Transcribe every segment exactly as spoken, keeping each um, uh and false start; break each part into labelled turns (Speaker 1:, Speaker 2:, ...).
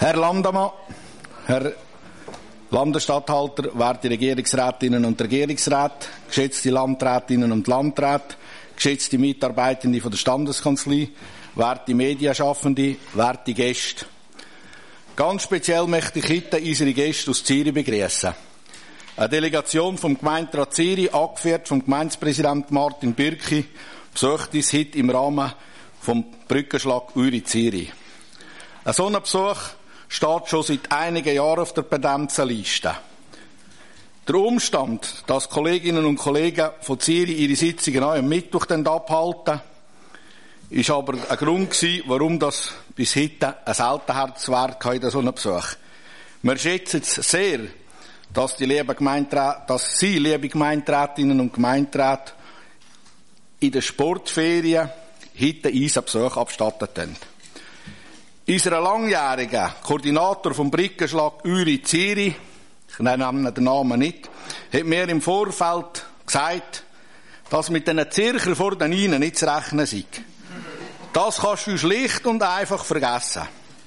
Speaker 1: Herr Landamann, Herr Landesstatthalter, werte Regierungsrätinnen und Regierungsräte, geschätzte Landrätinnen und Landräte, geschätzte Mitarbeitende von der Standeskanzlei, werte Medienschaffende, werte Gäste. Ganz speziell möchte ich heute unsere Gäste aus Zürich begrüßen. Eine Delegation vom Gemeinderat Zürich, angeführt vom Gemeindepräsident Martin Bürki, besucht uns heute im Rahmen vom Brückenschlag Uri Zürich. Ein solcher Besuch steht schon seit einigen Jahren auf der Pendenzenliste. Der Umstand, dass Kolleginnen und Kollegen von Zürich ihre Sitzungen auch am Mittwoch abhalten, ist aber ein Grund gewesen, warum das bis heute ein Seltenheitswert in so einem Besuch. Wir schätzen es sehr, dass, die liebe Gemeinderäte, dass Sie, liebe Gemeinderätinnen und Gemeinderäte, in den Sportferien heute unseren Besuch abstattet haben. Unser langjähriger Koordinator vom Brückenschlag Uri Zürich, ich nenne den Namen nicht, hat mir im Vorfeld gesagt, dass mit diesen Zircher vor den Ihnen nicht zu rechnen sei. Das kannst du schlicht und einfach vergessen.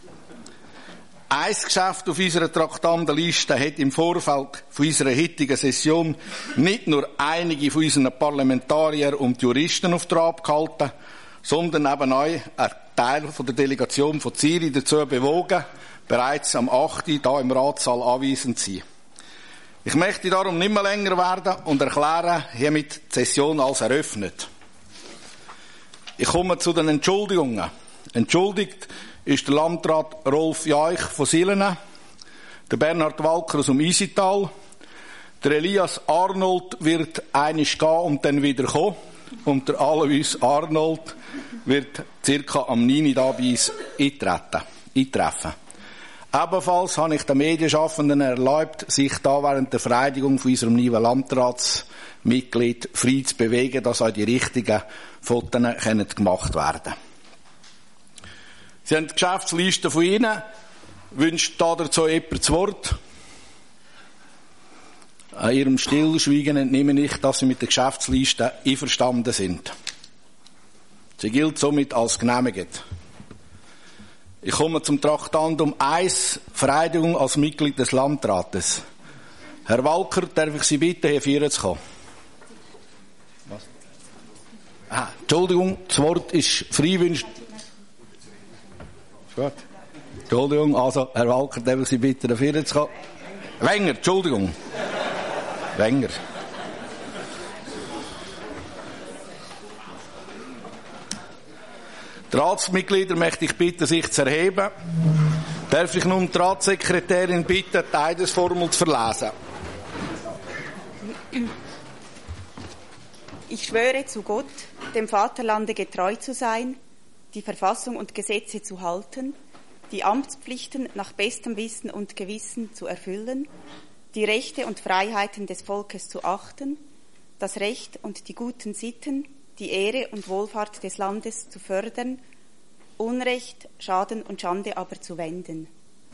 Speaker 1: Ein Geschäft auf unserer Traktandenliste hat im Vorfeld von unserer heutigen Session nicht nur einige von unseren Parlamentariern und Juristen auf Trab gehalten, sondern eben auch ein Teil von der Delegation von Zürich dazu bewogen, bereits am achten hier im Ratssaal anwesend zu sein. Ich möchte darum nicht mehr länger werden und erkläre hiermit die Session als eröffnet. Ich komme zu den Entschuldigungen. Entschuldigt ist der Landrat Rolf Jaich von Silene, der Bernhard Walker aus dem Isital, der Elias Arnold wird einig gehen und dann wieder kommen, und der Alois Arnold wird circa am neun Uhr da bei uns eintreten, eintreffen. Ebenfalls habe ich den Medienschaffenden erlaubt, sich da während der Vereidigung von unserem neuen Landratsmitglied frei zu bewegen, dass auch die richtigen Fotos gemacht werden können. Sie haben die Geschäftsliste von Ihnen. Wünscht dazu jemand das Wort? An Ihrem Stillschweigen entnehme ich, dass Sie mit der Geschäftsliste einverstanden sind. Sie gilt somit als genehmigt. Ich komme zum Traktandum eins, Vereidigung als Mitglied des Landrates. Herr Walker, darf ich Sie bitten, hier vorne zu kommen? Was? Ah, Entschuldigung, das Wort ist frei. Wünscht. Gut. Entschuldigung, also, Herr Walker, darf ich Sie bitten, hier vorne zu kommen? Wenger, Entschuldigung. Wenger. Die Ratsmitglieder möchte ich bitten, sich zu erheben. Darf ich nun die Ratssekretärin bitten, die Eidesformel zu verlesen?
Speaker 2: Ich schwöre zu Gott, dem Vaterlande getreu zu sein, die Verfassung und Gesetze zu halten, die Amtspflichten nach bestem Wissen und Gewissen zu erfüllen, die Rechte und Freiheiten des Volkes zu achten, das Recht und die guten Sitten, die Ehre und Wohlfahrt des Landes zu fördern, Unrecht, Schaden und Schande aber zu wenden.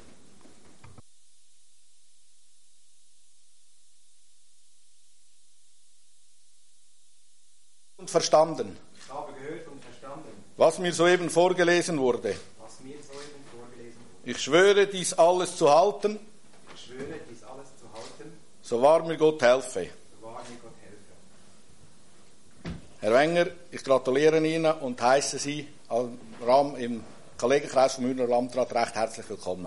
Speaker 1: Und verstanden.
Speaker 3: Ich habe gehört und verstanden.
Speaker 1: Was mir soeben vorgelesen wurde.
Speaker 3: Was mir soeben vorgelesen wurde.
Speaker 1: Ich schwöre, dies alles zu halten.
Speaker 3: Ich schwöre, dies alles zu halten.
Speaker 1: So wahr mir Gott helfe.
Speaker 3: So wahr mir Gott helfe.
Speaker 1: Herr Wenger, ich gratuliere Ihnen und heiße Sie im Rahmen im Kollegenkreis vom Mürner Landrat recht herzlich willkommen.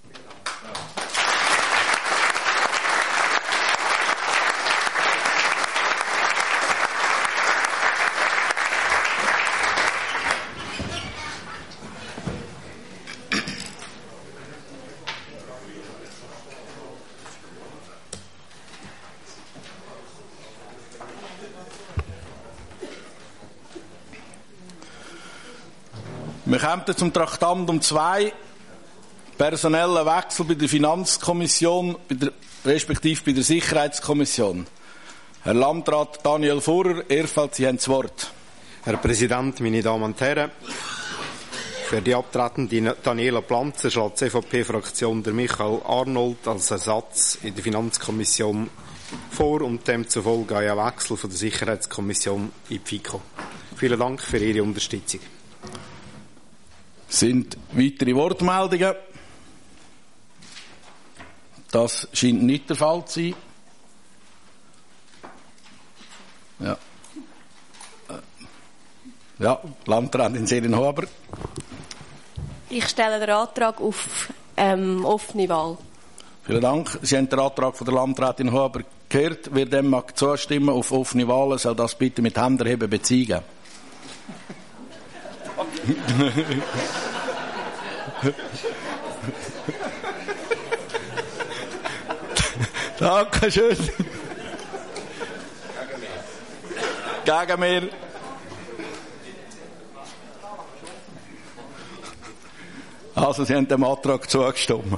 Speaker 1: Wir kommen zum Traktandum zwei, personeller Wechsel bei der Finanzkommission, bei der, respektive bei der Sicherheitskommission. Herr Landrat Daniel Furrer, Erfeld, Sie haben das Wort.
Speaker 4: Herr Präsident, meine Damen und Herren, für die abtretende Daniela Planzer schlägt die C V P-Fraktion der Michael Arnold als Ersatz in der Finanzkommission vor und demzufolge ein Wechsel von der Sicherheitskommission in die FiKo. Vielen Dank für Ihre Unterstützung.
Speaker 1: Sind weitere Wortmeldungen? Das scheint nicht der Fall zu sein. Ja. Ja, Landrätin Selin Huber.
Speaker 5: Ich stelle den Antrag auf ähm, offene Wahl.
Speaker 1: Vielen Dank. Sie haben den Antrag von der Landrätin Huber gehört. Wer dem mag zustimmen auf offene Wahlen, soll das bitte mit Händerheben bezeigen. Dankeschön. Gegen mir. Also, Sie haben dem Antrag zugestimmt.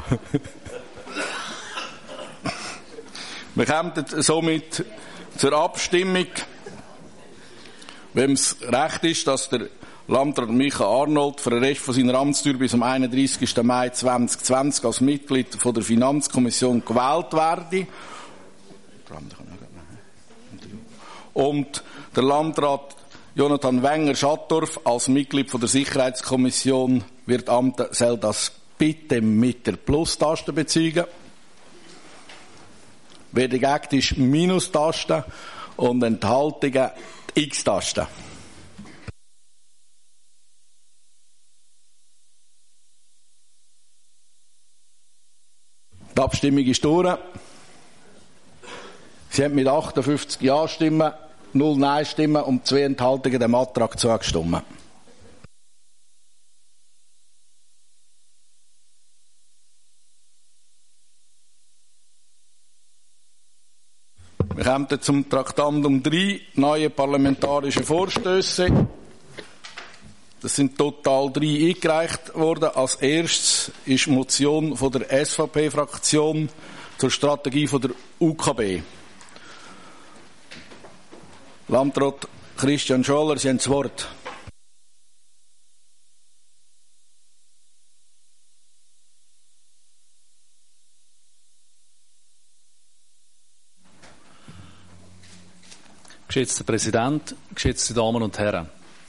Speaker 1: Wir kommen somit zur Abstimmung. Wem es recht ist, dass der Landrat Michael Arnold für den Rest von seiner Amtstür bis am einunddreißigsten Mai zweitausendzwanzig als Mitglied von der Finanzkommission gewählt werde. Und der Landrat Jonathan Wenger-Schattdorf als Mitglied von der Sicherheitskommission wird amten, soll das bitte mit der Plus-Taste bezeugen. Wer dagegen ist, Minus-Taste und Enthaltungen die X-Taste. Die Abstimmung ist durch. Sie haben mit achtundfünfzig Ja-Stimmen, null Nein-Stimmen und zwei Enthaltungen dem Antrag zugestimmt. Wir kommen zum Traktandum drei, neue parlamentarische Vorstöße. Das sind total drei eingereicht worden. Als erstes ist die Motion von der S V P-Fraktion zur Strategie von der U K B. Landrat Christian Scholler, Sie haben das Wort.
Speaker 6: Geschätzter Präsident, geschätzte Damen und Herren.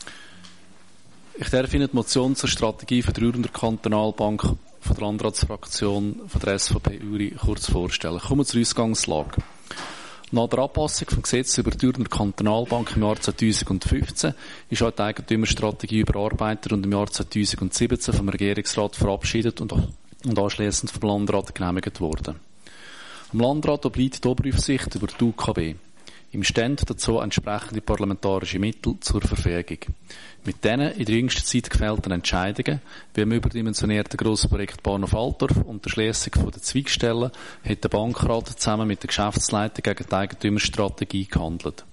Speaker 6: Ich darf Ihnen die Motion zur Strategie für die Rührender Kantonalbank von der Landratsfraktion von der S V P Uri kurz vorstellen. Kommen wir zur Ausgangslage. Nach der Anpassung vom Gesetz über die Rührender Kantonalbank im Jahr zweitausendfünfzehn ist auch die Eigentümerstrategie überarbeitet und im Jahr zweitausendsiebzehn vom Regierungsrat verabschiedet und, und anschliessend vom Landrat genehmigt worden. Am Landrat obliegt die Oberaufsicht über die U K B. Ihm stehen dazu entsprechende parlamentarische Mittel zur Verfügung. Mit diesen in der jüngsten Zeit gefällten Entscheidungen, wie im überdimensionierten Grossprojekt Bahnhof Altdorf und der Schliessung der Zweigstellen, hat der Bankrat zusammen mit der Geschäftsleitung gegen die Eigentümerstrategie gehandelt.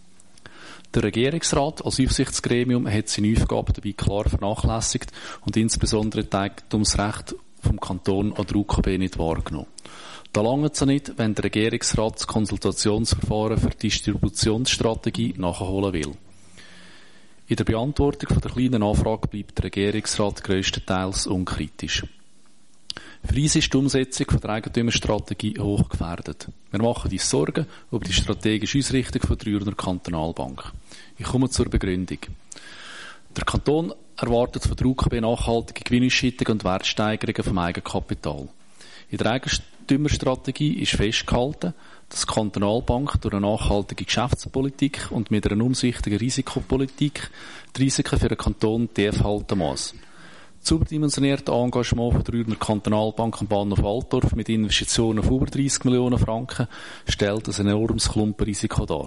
Speaker 6: Der Regierungsrat als Aufsichtsgremium hat seine Aufgaben dabei klar vernachlässigt und insbesondere das Eigentumsrecht vom Kanton an der U K B nicht wahrgenommen. Da lange es nicht, wenn der Regierungsrat das Konsultationsverfahren für die Distributionsstrategie nachholen will. In der Beantwortung von der kleinen Anfrage bleibt der Regierungsrat grösstenteils unkritisch. Für uns ist die Umsetzung von der Eigentümerstrategie hoch gefährdet. Wir machen uns Sorgen über die strategische Ausrichtung von der Rührender Kantonalbank. Ich komme zur Begründung. Der Kanton erwartet von der U K B nachhaltige Gewinnausschüttungen und Wertsteigerungen vom Eigenkapital. In der Eigentümerstrategie ist festgehalten, dass die Kantonalbank durch eine nachhaltige Geschäftspolitik und mit einer umsichtigen Risikopolitik die Risiken für den Kanton tief halten muss. Das überdimensionierte Engagement von der Rührender Kantonalbank am Bahnhof Altdorf mit Investitionen von über dreissig Millionen Franken stellt ein enormes Klumpenrisiko dar.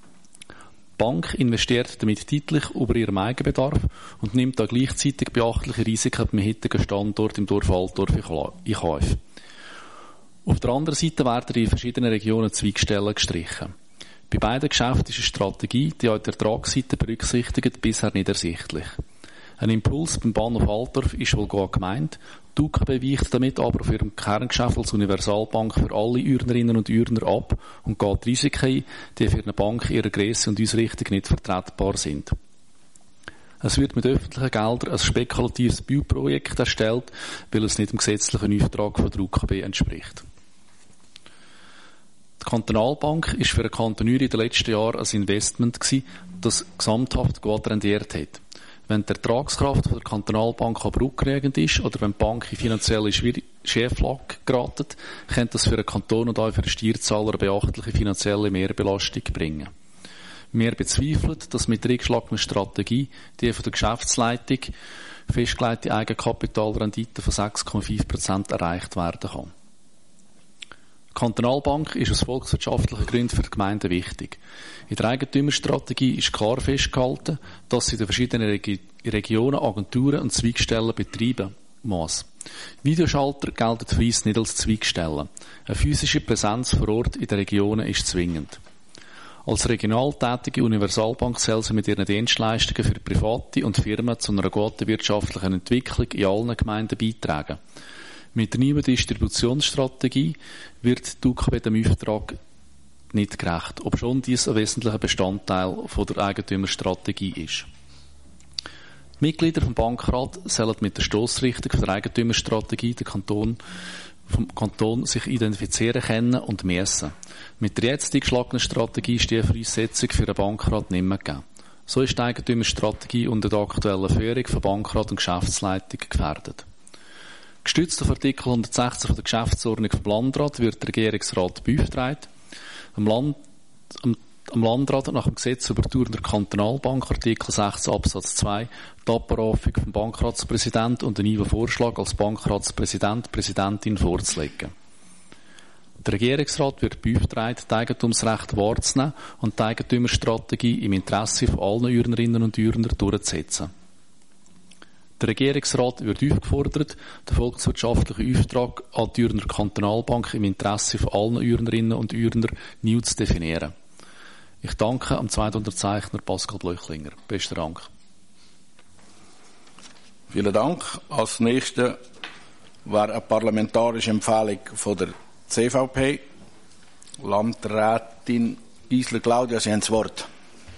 Speaker 6: Die Bank investiert damit deutlich über ihren Eigenbedarf und nimmt da gleichzeitig beachtliche Risiken beim heutigen Standort im Dorf Altdorf in Kauf. Auf der anderen Seite werden in verschiedenen Regionen Zweigstellen gestrichen. Bei beiden Geschäften ist eine Strategie, die auch die Ertragsseite berücksichtigt, bisher nicht ersichtlich. Ein Impuls beim Bahnhof Altdorf ist wohl gut gemeint. Die U K B weicht damit aber auf ihrem Kerngeschäft als Universalbank für alle Urnerinnen und Urner ab und geht Risiken ein, die für eine Bank ihrer Grösse und Ausrichtung nicht vertretbar sind. Es wird mit öffentlichen Geldern ein spekulatives Bauprojekt erstellt, weil es nicht dem gesetzlichen Auftrag von der U K B entspricht. Die Kantonalbank ist für den Kanton Uri in den letzten Jahren ein Investment gewesen, das gesamthaft gut rendiert hat. Wenn die Ertragskraft der Kantonalbank aber rückregend ist oder wenn die Bank in finanzielle Schieflage geraten, könnte das für den Kanton und auch für den Steuerzahler eine beachtliche finanzielle Mehrbelastung bringen. Wir bezweifeln, dass mit der eingeschlagenen Strategie die von der Geschäftsleitung festgelegte Eigenkapitalrendite von sechs Komma fünf Prozent erreicht werden kann. Die Kantonalbank ist aus volkswirtschaftlichen Gründen für die Gemeinden wichtig. In der Eigentümerstrategie ist klar festgehalten, dass sie in den verschiedenen Regi- Regionen Agenturen und Zweigstellen betreiben muss. Videoschalter gelten für uns nicht als Zweigstellen. Eine physische Präsenz vor Ort in den Regionen ist zwingend. Als regional tätige Universalbank soll sie mit ihren Dienstleistungen für Private und Firmen zu einer guten wirtschaftlichen Entwicklung in allen Gemeinden beitragen. Mit der neuen Distributionsstrategie wird die U K B dem Auftrag nicht gerecht, obschon dies ein wesentlicher Bestandteil von der Eigentümerstrategie ist. Die Mitglieder vom Bankrat sollen mit der Stossrichtung von der Eigentümerstrategie den Kanton, vom Kanton sich identifizieren können und müssen. Mit der jetzt eingeschlagenen Strategie ist die Voraussetzung für den Bankrat nicht mehr gegeben. So ist die Eigentümerstrategie unter der aktuellen Führung von Bankrat und Geschäftsleitung gefährdet. Gestützt auf Artikel hundertsechzehn von der Geschäftsordnung vom Landrat wird der Regierungsrat beauftragt, am, Land, am, am Landrat nach dem Gesetz über die der Kantonalbank, Artikel sechzehn Absatz zwei, die Abberufung vom Bankratspräsident und den neuen Vorschlag als Bankratspräsident, Präsidentin vorzulegen. Der Regierungsrat wird beauftragt, die Eigentumsrechte wahrzunehmen und die Eigentümerstrategie im Interesse von allen Ürnerinnen und Ürner durchzusetzen. Der Regierungsrat wird aufgefordert, den volkswirtschaftlichen Auftrag an die Ürner Kantonalbank im Interesse von allen Ürnerinnen und Ürner neu zu definieren. Ich danke am zweiten Unterzeichner Pascal Blöchlinger. Besten Dank.
Speaker 1: Vielen Dank. Als nächste war eine parlamentarische Empfehlung von der C V P. Landrätin Gisler Claudia, Sie haben das Wort.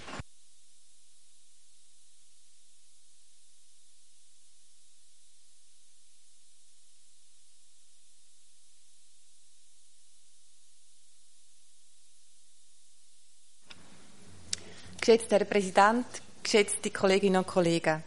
Speaker 7: Geschätzter Herr Präsident, geschätzte Kolleginnen und Kollegen.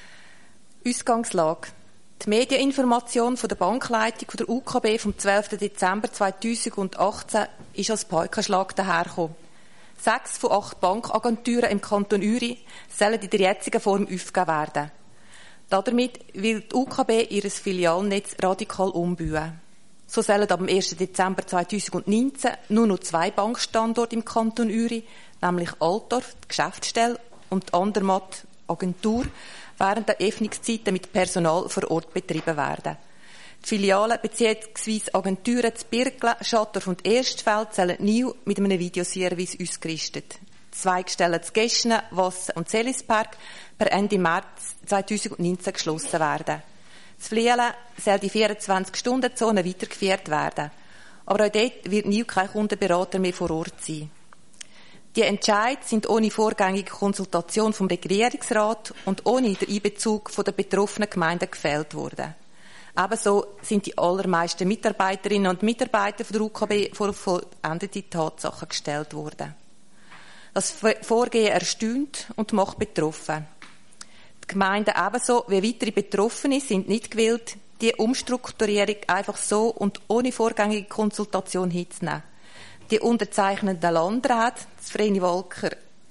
Speaker 7: Ausgangslage. Die Medieninformation von der Bankleitung von der U K B vom zwölften Dezember zweitausendachtzehn ist als Polkaschlag dahergekommen. Sechs von acht Bankagenturen im Kanton Uri sollen in der jetzigen Form aufgegeben werden. Damit will die U K B ihr Filialnetz radikal umbauen. So sollen ab dem ersten Dezember zweitausendneunzehn nur noch zwei Bankstandorte im Kanton Uri, nämlich Altdorf, die Geschäftsstelle, und die Andermatt, Agentur, während der Öffnungszeiten mit Personal vor Ort betrieben werden. Die Filialen bzw. Agenturen zu Birkle, Schattdorf und Erstfeld sollen neu mit einem Videoservice ausgerüstet. Die Zweigstellen zu Geschen, Wassen und Selisberg per Ende März zweitausendneunzehn geschlossen werden. Das Flielen soll die vierundzwanzig-Stunden-Zone weitergeführt werden. Aber auch dort wird neu kein Kundenberater mehr vor Ort sein. Die Entscheide sind ohne vorgängige Konsultation vom Regierungsrat und ohne den Einbezug der betroffenen Gemeinden gefällt worden. Ebenso sind die allermeisten Mitarbeiterinnen und Mitarbeiter der U K B vor vollendete Tatsachen gestellt worden. Das Vorgehen erstaunt und macht betroffen. Die Gemeinden ebenso wie weitere Betroffene sind nicht gewillt, die Umstrukturierung einfach so und ohne vorgängige Konsultation hinzunehmen. Die unterzeichnenden Landräte, das Vreni Walker,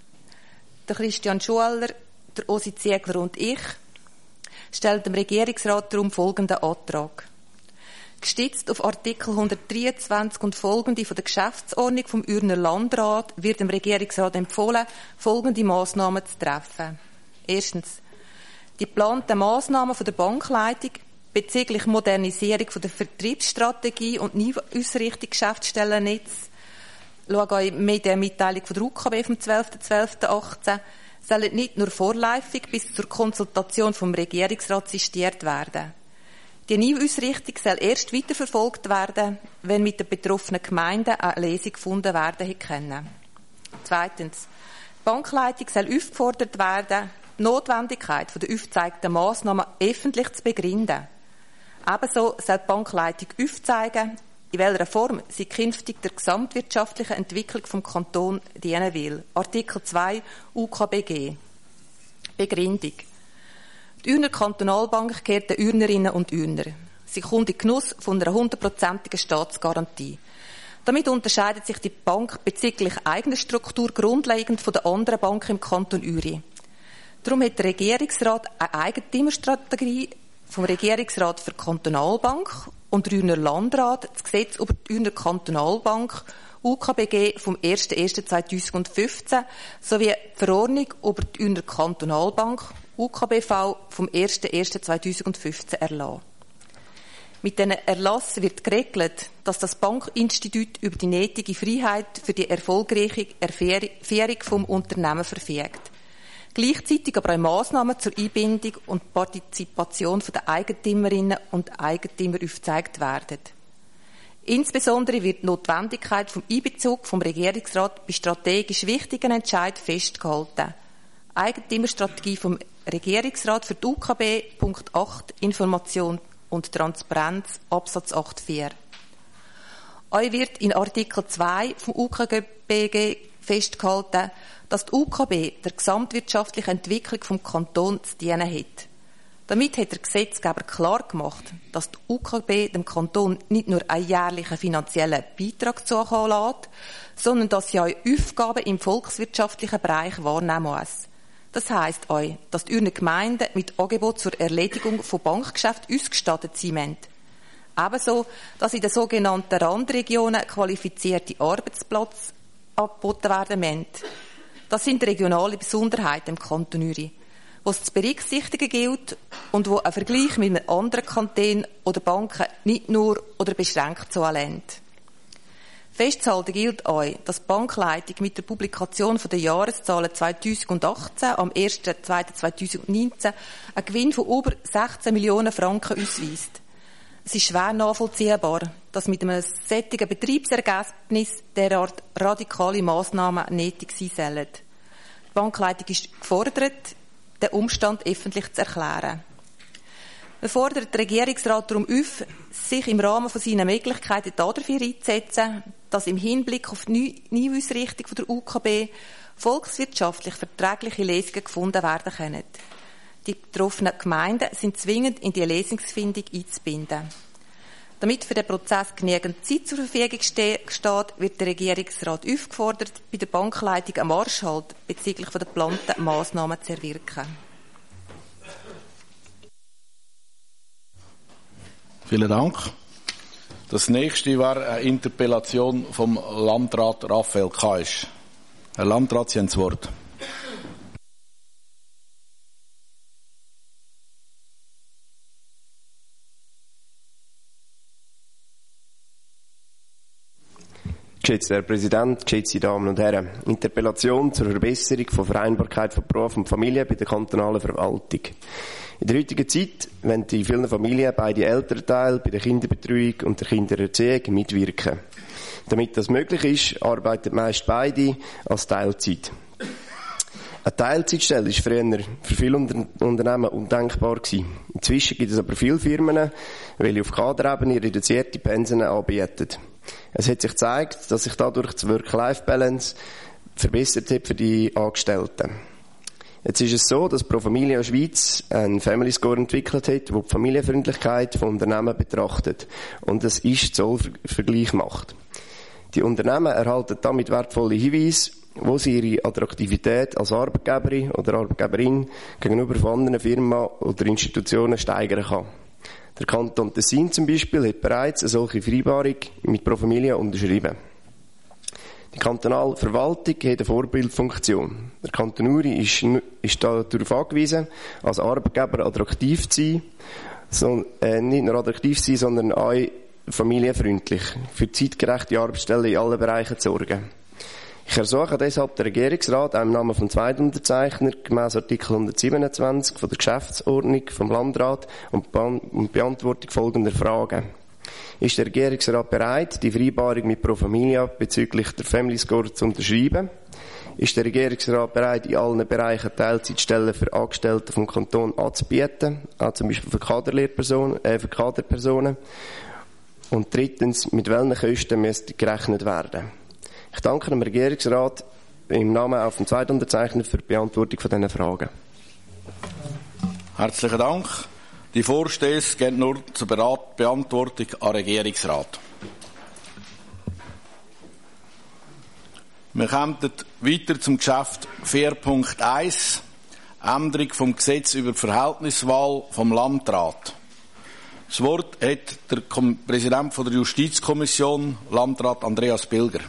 Speaker 7: der Christian Schueller, der Osi Ziegler und ich, stellen dem Regierungsrat darum folgenden Antrag. Gestützt auf Artikel hundertdreiundzwanzig und folgende von der Geschäftsordnung vom Ürner Landrat wird dem Regierungsrat empfohlen, folgende Massnahmen zu treffen. Erstens. Die geplanten Massnahmen von der Bankleitung bezüglich Modernisierung von der Vertriebsstrategie und Neuausrichtung Geschäftsstellennetz, schau auch in der Mitteilung von der U K B vom zwölften zwölften achtzehn, sollen nicht nur vorläufig bis zur Konsultation vom Regierungsrat sistiert werden. Die Neuausrichtung soll erst weiterverfolgt werden, wenn mit den betroffenen Gemeinden eine Lesung gefunden werden können. Zweitens. Die Bankleitung soll aufgefordert werden, die Notwendigkeit der aufgezeigten Massnahmen öffentlich zu begründen. Ebenso soll die Bankleitung aufzeigen, in welcher Form sie künftig der gesamtwirtschaftlichen Entwicklung vom Kanton dienen will. Artikel zwei U K B G. Begründung. Die Ürner Kantonalbank gehört den Ürnerinnen und Ürner. Sie kommt in Genuss von einer hundertprozentigen Staatsgarantie. Damit unterscheidet sich die Bank bezüglich eigener Struktur grundlegend von den anderen Banken im Kanton Uri. Darum hat der Regierungsrat eine Eigentümerstrategie vom Regierungsrat für die Kantonalbank und der Urner Landrat das Gesetz über die Urner Kantonalbank U K B G vom erster erster zweitausendfünfzehn sowie die Verordnung über die Urner Kantonalbank U K B V vom erster erster zweitausendfünfzehn erlassen. Mit diesen Erlass wird geregelt, dass das Bankinstitut über die nötige Freiheit für die erfolgreiche Führung vom Unternehmen verfügt. Gleichzeitig aber auch Massnahmen zur Einbindung und Partizipation der Eigentümerinnen und Eigentümer aufgezeigt werden. Insbesondere wird die Notwendigkeit vom Einbezug vom Regierungsrat bei strategisch wichtigen Entscheidungen festgehalten. Eigentümerstrategie vom Regierungsrat für die U K B, Punkt acht, Information und Transparenz, Absatz acht Punkt vier. Auch wird in Artikel zwei vom U K B G festgehalten, dass die U K B der gesamtwirtschaftlichen Entwicklung vom Kanton zu dienen hat. Damit hat der Gesetzgeber klar gemacht, dass die U K B dem Kanton nicht nur einen jährlichen finanziellen Beitrag zukommen lässt, sondern dass sie auch Aufgaben im volkswirtschaftlichen Bereich wahrnehmen muss. Das heisst auch, dass die Urner Gemeinden mit Angeboten zur Erledigung von Bankgeschäften ausgestattet sind müssen. Ebenso, dass in den sogenannten Randregionen qualifizierte Arbeitsplätze angeboten werden müssen. Das sind regionale Besonderheiten im Kanton Uri, die es zu berücksichtigen gilt und wo ein Vergleich mit einem anderen Kanton oder Banken nicht nur oder beschränkt zulässt. Festzuhalten gilt auch, dass die Bankleitung mit der Publikation der Jahreszahlen zweitausendachtzehn am erster zweiter zweitausendneunzehn einen Gewinn von über sechzehn Millionen Franken ausweist. Es ist schwer nachvollziehbar, dass mit einem solchen Betriebsergebnis derart radikale Massnahmen nötig sein sollen. Die Bankleitung ist gefordert, den Umstand öffentlich zu erklären. Wir fordern den Regierungsrat darum auf, sich im Rahmen von seinen Möglichkeiten dafür einzusetzen, dass im Hinblick auf die Neuausrichtung der U K B volkswirtschaftlich verträgliche Lösungen gefunden werden können. Die betroffenen Gemeinden sind zwingend in die Lösungsfindung einzubinden. Damit für den Prozess genügend Zeit zur Verfügung steht, wird der Regierungsrat aufgefordert, bei der Bankleitung am Marschhalt bezüglich der geplanten Massnahmen zu erwirken.
Speaker 1: Vielen Dank. Das nächste war eine Interpellation vom Landrat Raphael Kaisch. Herr Landrat, Sie haben das Wort.
Speaker 8: Geschätzter Herr Präsident, geschätzte Damen und Herren. Interpellation zur Verbesserung von Vereinbarkeit von Beruf und Familie bei der kantonalen Verwaltung. In der heutigen Zeit wollen in vielen Familien beide Elternteile bei der Kinderbetreuung und der Kindererziehung mitwirken. Damit das möglich ist, arbeiten meist beide als Teilzeit. Eine Teilzeitstelle war früher für viele Unternehmen undenkbar gewesen. Inzwischen gibt es aber viele Firmen, welche auf Kaderebene reduzierte Pensen anbieten. Es hat sich gezeigt, dass sich dadurch die Work-Life-Balance verbessert hat für die Angestellten. Jetzt ist es so, dass Pro Familia Schweiz einen Family Score entwickelt hat, der die Familienfreundlichkeit von Unternehmen betrachtet und das Ist-Zoll-Vergleich macht. Die Unternehmen erhalten damit wertvolle Hinweise, wo sie ihre Attraktivität als Arbeitgeberin oder Arbeitgeberin gegenüber von anderen Firmen oder Institutionen steigern kann. Der Kanton Tessin zum Beispiel hat bereits eine solche Vereinbarung mit Pro Familia unterschrieben. Die kantonale Verwaltung hat eine Vorbildfunktion. Der Kanton Uri ist, ist darauf angewiesen, als Arbeitgeber attraktiv zu sein, so, äh, nicht nur attraktiv zu sein, sondern auch familienfreundlich, für zeitgerechte Arbeitsstellen in allen Bereichen zu sorgen. Ich ersuche deshalb den Regierungsrat, auch im Namen vom Zweitunterzeichner, gemäss Artikel hundertsiebenundzwanzig von der Geschäftsordnung vom Landrat und Be- Beantwortung folgender Fragen. Ist der Regierungsrat bereit, die Vereinbarung mit Pro Familia bezüglich der Family Score zu unterschreiben? Ist der Regierungsrat bereit, in allen Bereichen Teilzeitstellen für Angestellte vom Kanton anzubieten, auch zum Beispiel für Kaderlehrpersonen, äh, für Kaderpersonen? Und drittens, mit welchen Kosten müsste gerechnet werden? Ich danke dem Regierungsrat im Namen auf dem Zweitunterzeichner für die Beantwortung von diesen Fragen.
Speaker 1: Herzlichen Dank. Die Vorstöße gehen nur zur Beratung die Beantwortung an den Regierungsrat. Wir kommen weiter zum Geschäft vier Punkt eins, Änderung vom Gesetz über die Verhältniswahl vom Landrat. Das Wort hat der Präsident der Justizkommission, Landrat Andreas Bilger.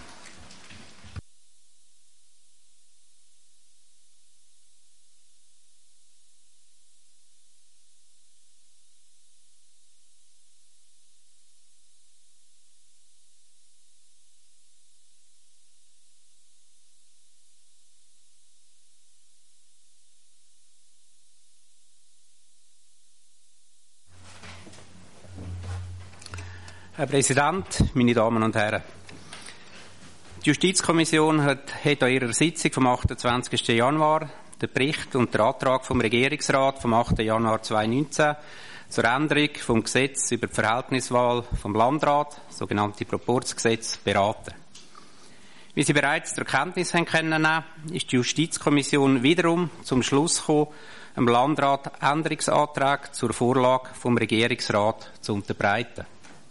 Speaker 9: Herr Präsident, meine Damen und Herren! Die Justizkommission hat, hat an ihrer Sitzung vom achtundzwanzigsten Januar den Bericht und den Antrag vom Regierungsrat vom achten Januar zweitausendneunzehn zur Änderung vom Gesetz über die Verhältniswahl vom Landrat, sogenannte Proporzgesetz, beraten. Wie Sie bereits zur Kenntnis haben können, ist die Justizkommission wiederum zum Schluss gekommen, dem Landrat Änderungsanträge zur Vorlage vom Regierungsrat zu unterbreiten.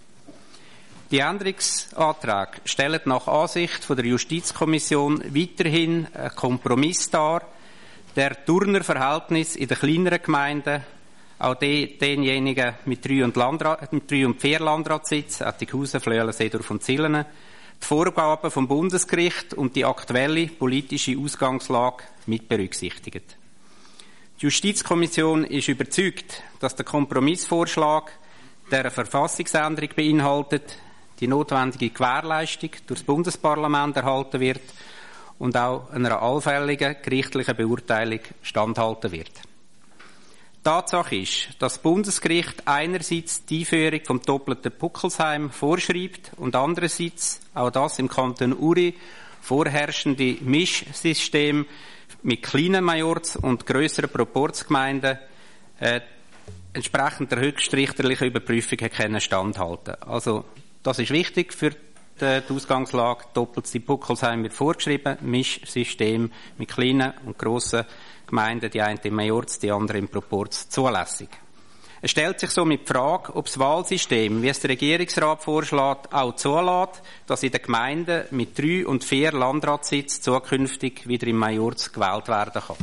Speaker 9: Die Änderungsanträge stellen nach Ansicht der Justizkommission weiterhin einen Kompromiss dar, der Turner Verhältnis in den kleineren Gemeinden, auch die, denjenigen mit drei und, Landrat, mit drei und vier Landratssitzen, Attighausen, Flöelen, Seedorf und Zillenen, die Vorgaben vom Bundesgericht und die aktuelle politische Ausgangslage mit berücksichtigt. Die Justizkommission ist überzeugt, dass der Kompromissvorschlag, der eine Verfassungsänderung beinhaltet, die notwendige Gewährleistung durch das Bundesparlament erhalten wird und auch einer allfälligen gerichtlichen Beurteilung standhalten wird. Tatsache ist, dass das Bundesgericht einerseits die Einführung vom doppelten Puckelsheim vorschreibt und andererseits auch das im Kanton Uri vorherrschende Mischsystem mit kleinen Majorz- und grösseren Proporzgemeinden äh, entsprechend der höchstrichterlichen Überprüfung können standhalten. Also das ist wichtig für die Ausgangslage. Doppelste Puckelsheim wird vorgeschrieben, Mischsystem mit kleinen und grossen Gemeinden, die eine im Majorz, die andere im Proporz, zulässig. Es stellt sich somit die Frage, ob das Wahlsystem, wie es der Regierungsrat vorschlägt, auch zulässt, dass in den Gemeinden mit drei und vier Landratssitzen zukünftig wieder im Majorz gewählt werden kann.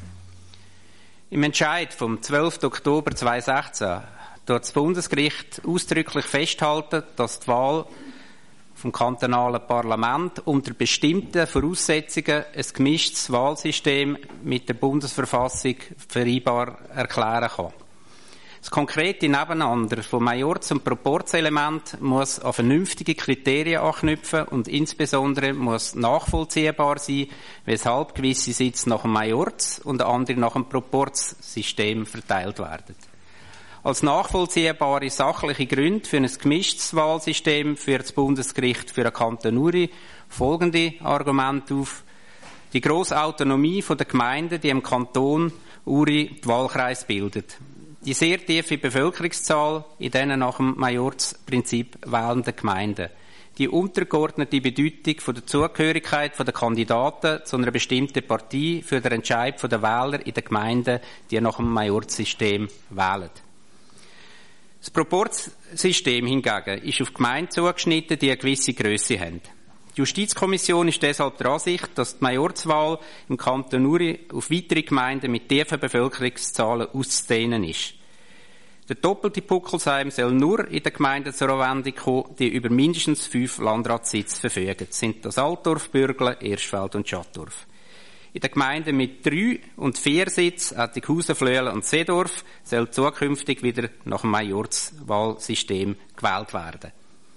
Speaker 9: Im Entscheid vom zwölften Oktober zweitausendsechzehn dort das Bundesgericht ausdrücklich festhalten, dass die Wahl vom kantonalen Parlament unter bestimmten Voraussetzungen ein gemischtes Wahlsystem mit der Bundesverfassung vereinbar erklären kann. Das konkrete Nebeneinander von Majorz- und Proporzelement muss an vernünftige Kriterien anknüpfen und insbesondere muss nachvollziehbar sein, weshalb gewisse Sitze nach dem Majorz und andere nach dem Proporzsystem verteilt werden. Als nachvollziehbare sachliche Gründe für ein gemischtes Wahlsystem führt das Bundesgericht für den Kanton Uri folgende Argumente auf. Die grosse Autonomie der Gemeinden, die im Kanton Uri die Wahlkreise bildet. Die sehr tiefe Bevölkerungszahl in diesen nach dem Majorz-Prinzip wählenden Gemeinden. Die untergeordnete Bedeutung der Zugehörigkeit der Kandidaten zu einer bestimmten Partei für den Entscheid der Wähler in den Gemeinden, die nach dem Majorz-System wählen. Das Proporzsystem hingegen ist auf Gemeinden zugeschnitten, die eine gewisse Grösse haben. Die Justizkommission ist deshalb der Ansicht, dass die Majorzwahl im Kanton Uri auf weitere Gemeinden mit tiefen Bevölkerungszahlen auszudehnen ist. Der doppelte Puckelsheim soll nur in den Gemeinden zur Anwendung kommen, die über mindestens fünf Landratssitze verfügen. Das sind das Altdorf, Bürgle, Erstfeld und Schattdorf. In den Gemeinden mit drei und vier Sitzen, Attighausen, Flöelen und Seedorf, soll zukünftig wieder nach dem Majorzwahlsystem gewählt werden.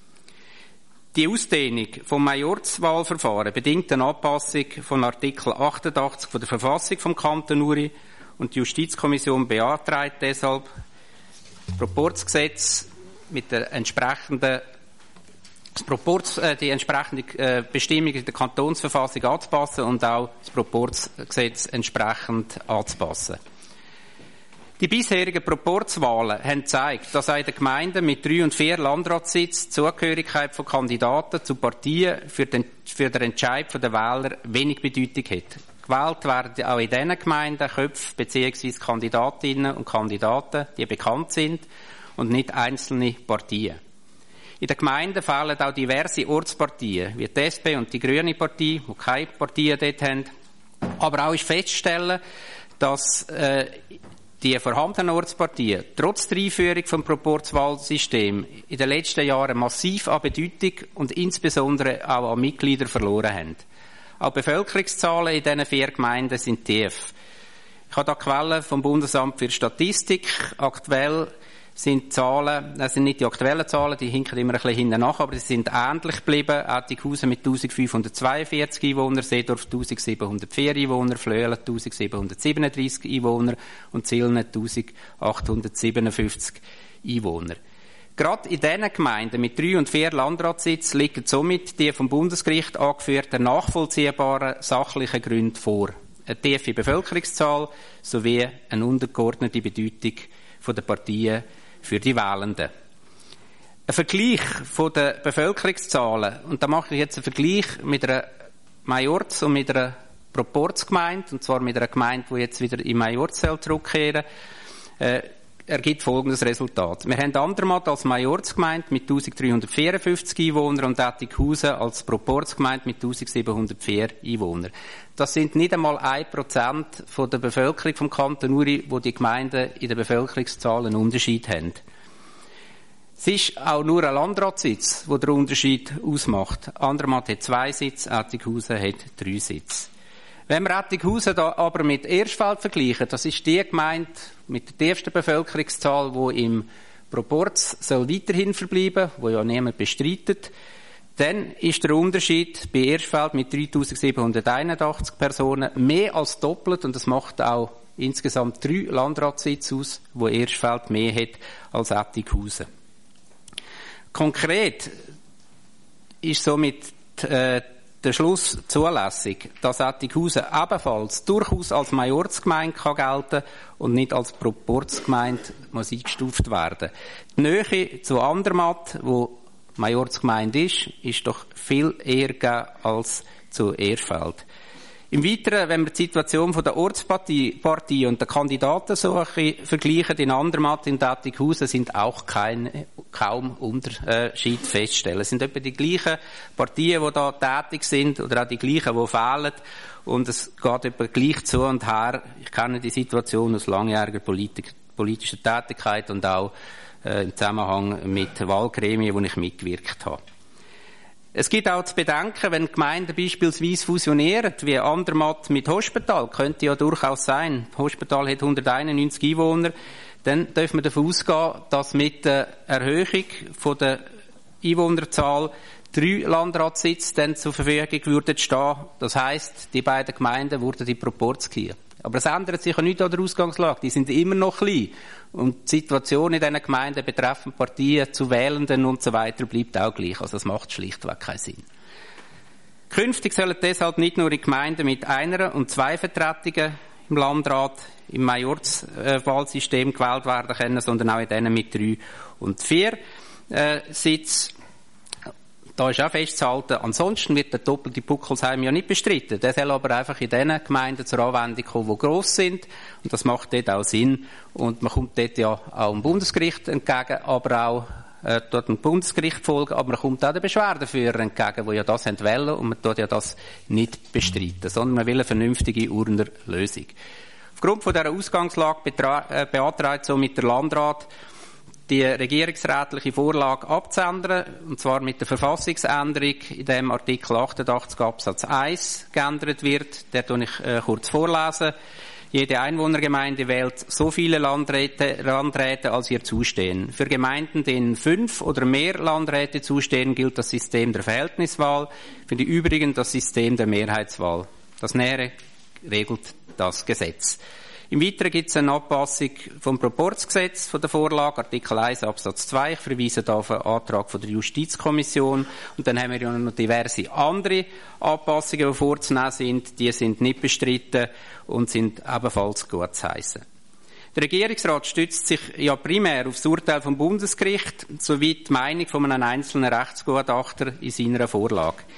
Speaker 9: Die Ausdehnung vom Majorzwahlverfahren bedingt eine Anpassung von Artikel achtundachtzig von der Verfassung vom Kanton Uri und die Justizkommission beantragt deshalb, das Proporzgesetz mit der entsprechenden Das Proporz, äh, die entsprechende äh, Bestimmung in der Kantonsverfassung anzupassen und auch das Proporzgesetz entsprechend anzupassen. Die bisherigen Proporzwahlen haben gezeigt, dass auch in den Gemeinden mit drei und vier Landratssitzen die Zugehörigkeit von Kandidaten zu Partien für den, für den Entscheid der Wähler wenig Bedeutung hat. Gewählt werden auch in diesen Gemeinden Köpfe bzw. Kandidatinnen und Kandidaten, die bekannt sind und nicht einzelne Partien. In den Gemeinden fehlen auch diverse Ortspartien, wie die S P und die Grüne Partei, die keine Partien dort haben. Aber auch ist festzustellen, dass äh, die vorhandenen Ortspartien trotz der Einführung des Proporzwahlsystems in den letzten Jahren massiv an Bedeutung und insbesondere auch an Mitglieder verloren haben. Auch die Bevölkerungszahlen in diesen vier Gemeinden sind tief. Ich habe hier Quellen vom Bundesamt für Statistik. Aktuell sind die Zahlen, das sind nicht die aktuellen Zahlen, die hinken immer ein bisschen hinten nach, aber sie sind ähnlich geblieben. Attikhausen mit eintausendfünfhundertzweiundvierzig Einwohnern, Seedorf eintausendsiebenhundertvier Einwohner, Flöelen eintausendsiebenhundertsiebenunddreißig Einwohner und Zillnen eintausendachthundertsiebenundfünfzig Einwohner. Gerade in diesen Gemeinden mit drei und vier Landratssitzen liegen somit die vom Bundesgericht angeführten nachvollziehbaren sachlichen Gründe vor. Eine tiefe Bevölkerungszahl sowie eine untergeordnete Bedeutung der Partien für die Wählenden. Ein Vergleich von den Bevölkerungszahlen, und da mache ich jetzt einen Vergleich mit einer Majorz- und mit einer Proporzgemeinde, und zwar mit einer Gemeinde, die jetzt wieder in Majorz zurückkehren soll, äh, ergibt folgendes Resultat. Wir haben Andermatt als Majorzgemeinde mit eintausenddreihundertvierundfünfzig Einwohnern und Attikhausen als Proporzgemeinde mit eintausendsiebenhundertvier Einwohnern. Das sind nicht einmal ein Prozent von der Bevölkerung vom Kanton Uri, wo die Gemeinden in den Bevölkerungszahlen einen Unterschied haben. Es ist auch nur ein Landratssitz, der den Unterschied ausmacht. Andermatt hat zwei Sitze, Attikhausen hat drei Sitze. Wenn wir Attikhausen da aber mit Erstfeld vergleichen, das ist die Gemeinde mit der tiefsten Bevölkerungszahl, die im Proporz soll weiterhin verbleiben, wo ja niemand bestreitet, dann ist der Unterschied bei Erstfeld mit dreitausendsiebenhunderteinundachtzig Personen mehr als doppelt, und das macht auch insgesamt drei Landratssitze aus, wo Erstfeld mehr hat als Attikhausen. Konkret ist somit äh, der Schluss zulässig, dass Attikhausen ebenfalls durchaus als Majorzgemeinde kann gelten und nicht als Proporzgemeinde muss eingestuft werden. Die Nähe zu Andermatt, wo Majorzgemeinde ist, ist doch viel eher gegeben als zu Erfeld. Im Weiteren, wenn wir die Situation von der Ortspartie und der Kandidatensuche vergleichen, in Andermatt und Attikhausen sind auch kein, kaum Unterschied feststellen. Es sind etwa die gleichen Partien, die da tätig sind, oder auch die gleichen, die fehlen. Und es geht etwa gleich zu und her. Ich kenne die Situation aus langjähriger Politik, politischer Tätigkeit und auch äh, im Zusammenhang mit Wahlgremien, wo ich mitgewirkt habe. Es gibt auch zu bedenken, wenn Gemeinden beispielsweise fusionieren, wie Andermatt mit Hospital, könnte ja durchaus sein. Hospital hat hunderteinundneunzig Einwohner. Dann dürfen wir davon ausgehen, dass mit der Erhöhung von der Einwohnerzahl drei Landratssitze dann zur Verfügung würden stehen. Das heisst, die beiden Gemeinden würden die Proporz gehen. Aber es ändert sich ja nichts an der Ausgangslage. Die sind immer noch klein. Und die Situation in diesen Gemeinden betreffend Partien zu Wählenden und so weiter bleibt auch gleich. Also es macht schlichtweg keinen Sinn. Künftig sollen deshalb nicht nur in Gemeinden mit einer und zwei Vertretungen im Landrat im Majorzwahlsystem gewählt werden können, sondern auch in denen mit drei und vier äh, Sitzen. Da ist auch festzuhalten, ansonsten wird der doppelte Puckelsheim ja nicht bestritten. Der soll aber einfach in den Gemeinden zur Anwendung kommen, die gross sind. Und das macht dort auch Sinn. Und man kommt dort ja auch dem Bundesgericht entgegen, aber auch äh, dort dem Bundesgericht folgen, aber man kommt auch den Beschwerdeführern entgegen, die ja das wollen, und man tut ja das nicht bestreiten, sondern man will eine vernünftige Urner Lösung. Aufgrund von dieser Ausgangslage betra- äh, beantragt somit der Landrat, die regierungsrätliche Vorlage abzuändern, und zwar mit der Verfassungsänderung, in dem Artikel achtundachtzig Absatz eins geändert wird. Der tue ich äh, kurz vorlesen. Jede Einwohnergemeinde wählt so viele Landräte, Landräte, als ihr zustehen. Für Gemeinden, denen fünf oder mehr Landräte zustehen, gilt das System der Verhältniswahl, für die übrigen das System der Mehrheitswahl. Das Nähere regelt das Gesetz. Im Weiteren gibt es eine Anpassung vom Proporzgesetz von der Vorlage, Artikel eins Absatz zwei. Ich verweise da auf einen Antrag von der Justizkommission. Und dann haben wir ja noch diverse andere Anpassungen, die vorzunehmen sind. Die sind nicht bestritten und sind ebenfalls gut zu heissen. Der Regierungsrat stützt sich ja primär auf das Urteil vom Bundesgericht sowie die Meinung von einem einzelnen Rechtsgutachter in seiner Vorlage.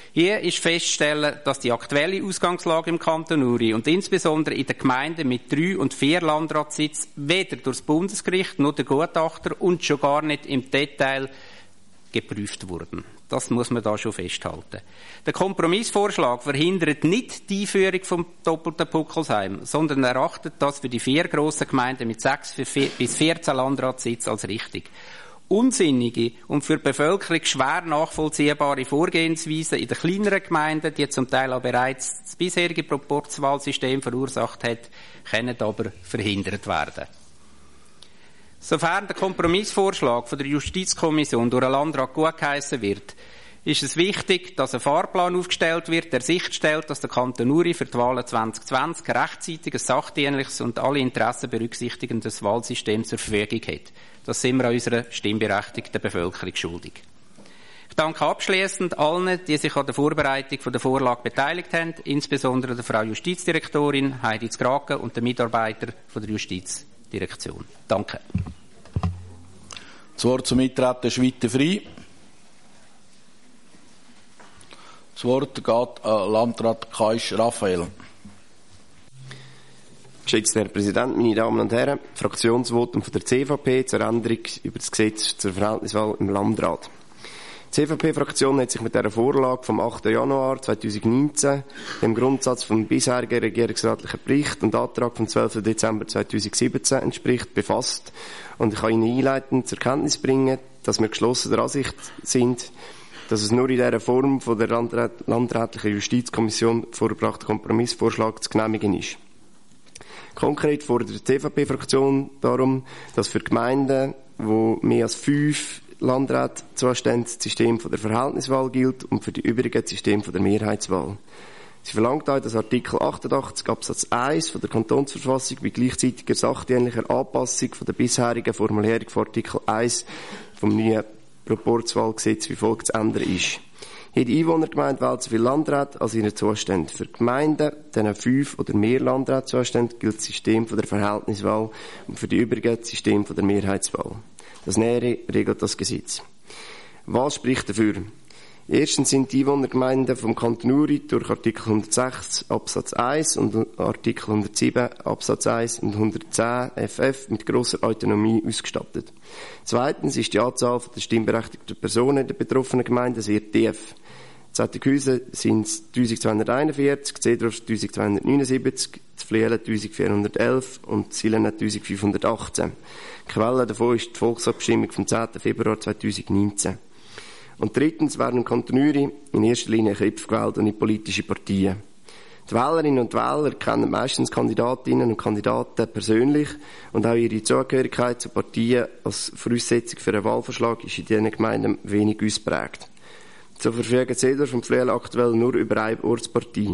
Speaker 9: Hier ist festzustellen, dass die aktuelle Ausgangslage im Kanton Uri und insbesondere in den Gemeinden mit drei und vier Landratssitzen weder durch das Bundesgericht noch der Gutachter und schon gar nicht im Detail geprüft wurden. Das muss man da schon festhalten. Der Kompromissvorschlag verhindert nicht die Einführung vom doppelten Puckelsheim, sondern erachtet das für die vier grossen Gemeinden mit sechs bis vierzehn Landratssitzen als richtig. Unsinnige und für die Bevölkerung schwer nachvollziehbare Vorgehensweisen in den kleineren Gemeinden, die zum Teil auch bereits das bisherige Proporzwahlsystem verursacht hat, können aber verhindert werden. Sofern der Kompromissvorschlag von der Justizkommission durch einen Landrat gutgeheissen wird, ist es wichtig, dass ein Fahrplan aufgestellt wird, der sicherstellt, dass der Kanton Uri für die Wahlen zwanzig zwanzig rechtzeitig ein sachdienliches und alle Interessen berücksichtigendes Wahlsystem zur Verfügung hat. Das sind wir an unserer stimmberechtigten Bevölkerung schuldig. Ich danke abschliessend allen, die sich an der Vorbereitung der Vorlage beteiligt haben, insbesondere der Frau Justizdirektorin Heidi Zgraken und den Mitarbeitern der Justizdirektion. Danke.
Speaker 1: Das Wort zum Eintreten ist weiter frei. Das Wort geht an Landrat Kaisch Raphael.
Speaker 8: Geschätzter Herr Präsident, meine Damen und Herren, Fraktionsvotum von der C V P zur Änderung über das Gesetz zur Verhältniswahl im Landrat. Die C V P-Fraktion hat sich mit dieser Vorlage vom achten Januar zweitausendneunzehn, dem Grundsatz vom bisherigen regierungsratlichen Bericht und Antrag vom zwölften Dezember zweitausendsiebzehn entspricht, befasst. Und ich kann Ihnen einleitend zur Kenntnis bringen, dass wir geschlossen der Ansicht sind, dass es nur in dieser Form von der landrätlichen Justizkommission vorgebrachten Kompromissvorschlag zu genehmigen ist. Konkret fordert die C V P-Fraktion darum, dass für Gemeinden, wo mehr als fünf Landräte zustehen, das System von der Verhältniswahl gilt und für die übrigen das System von der Mehrheitswahl. Sie verlangt auch, dass Artikel achtundachtzig Absatz eins von der Kantonsverfassung bei gleichzeitiger sachdienlicher Anpassung von der bisherigen Formulierung von Artikel eins vom neuen Proporzwahlgesetz wie folgt zu ändern ist. Jede Einwohnergemeinde wählt so viele Landräte, als ihnen zustehen. Für Gemeinden, denen fünf oder mehr Landräte zustehen, gilt das System von der Verhältniswahl und für die übrigen das System von der Mehrheitswahl. Das Nähere regelt das Gesetz. Was spricht dafür? Erstens sind die Einwohnergemeinden vom Kanton Uri durch Artikel hundertsechs Absatz eins und Artikel hundertsieben Absatz eins und hundertzehn F F mit grosser Autonomie ausgestattet. Zweitens ist die Anzahl der stimmberechtigten Personen in den betroffenen Gemeinden sehr tief. Zetterkhausen sind es eintausendzweihunderteinundvierzig, Zedorf eintausendzweihundertneunundsiebzig, Zflielen eintausendvierhundertelf und Zielen eintausendfünfhundertachtzehn. Quelle davon ist die Volksabstimmung vom zehnten Februar zweitausendneunzehn. Und drittens werden im Kanton Uri in erster Linie Köpfe gewählt und nicht politische Partien. Die Wählerinnen und Wähler kennen meistens Kandidatinnen und Kandidaten persönlich und auch ihre Zugehörigkeit zu Partien als Voraussetzung für einen Wahlvorschlag ist in diesen Gemeinden wenig ausprägt. So verfügen Zedorf und Pflüel aktuell nur über eine Ortspartie,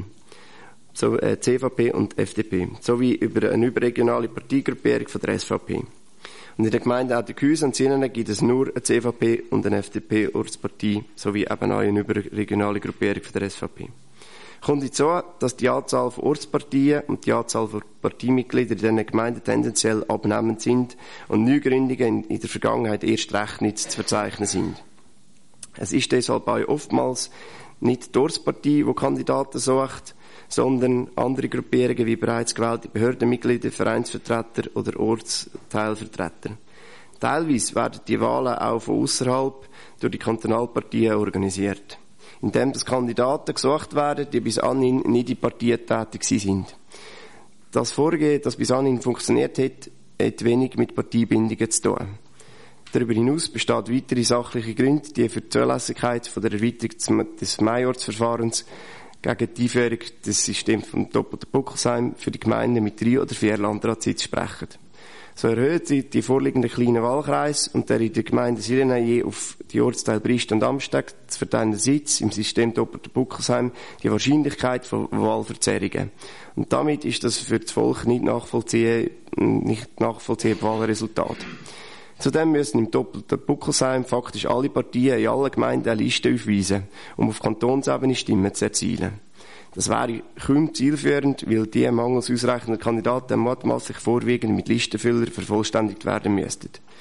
Speaker 8: so äh, C V P und F D P, sowie über eine überregionale Parteigruppierung von der S V P. Und in der Gemeinde Zetterkhausen und Zinnen gibt es nur eine C V P und eine F D P-Ortspartie, sowie eben auch eine überregionale Gruppierung von der S V P. Kommt hinzu, dass die Anzahl von Ortspartien und die Anzahl von Parteimitgliedern in diesen Gemeinden tendenziell abnehmend sind und Neugründungen in der Vergangenheit erst recht nicht zu verzeichnen sind. Es ist deshalb auch oftmals nicht die Ortspartie, die Kandidaten sucht, sondern andere Gruppierungen wie bereits gewählte Behördenmitglieder, Vereinsvertreter oder Ortsteilvertreter. Teilweise werden die Wahlen auch von ausserhalb durch die Kantonalpartien organisiert, indem das Kandidaten gesucht werden, die bis anhin nicht in Partien tätig sind. Das Vorgehen, das bis anhin funktioniert hat, hat wenig mit Parteibindungen zu tun. Darüber hinaus besteht weitere sachliche Gründe, die für die Zulässigkeit von der Erweiterung des Majorsverfahrens gegen die Einführung des Systems vom doppelten Puckelsheim für die Gemeinden mit drei oder vier Landratssitzen sprechen. So erhöht sie die vorliegenden kleinen Wahlkreise und der in der Gemeinde Sirene je auf die Ortsteile Brist und Amsteg zu verteilenden Sitz im System doppelter Puckelsheim die Wahrscheinlichkeit von Wahlverzerrungen. Und damit ist das für das Volk nicht nachvollziehbar, nicht nachvollziehbare Wahlresultat. Zudem müssen im doppelten Puckelsheim faktisch alle Partien in allen Gemeinden eine Liste aufweisen, um auf Kantonsebene Stimmen zu erzielen. Das wäre kaum zielführend, weil die mangels ausreichender Kandidaten mutmaßlich vorwiegend mit Listenfüllern vervollständigt werden müssten.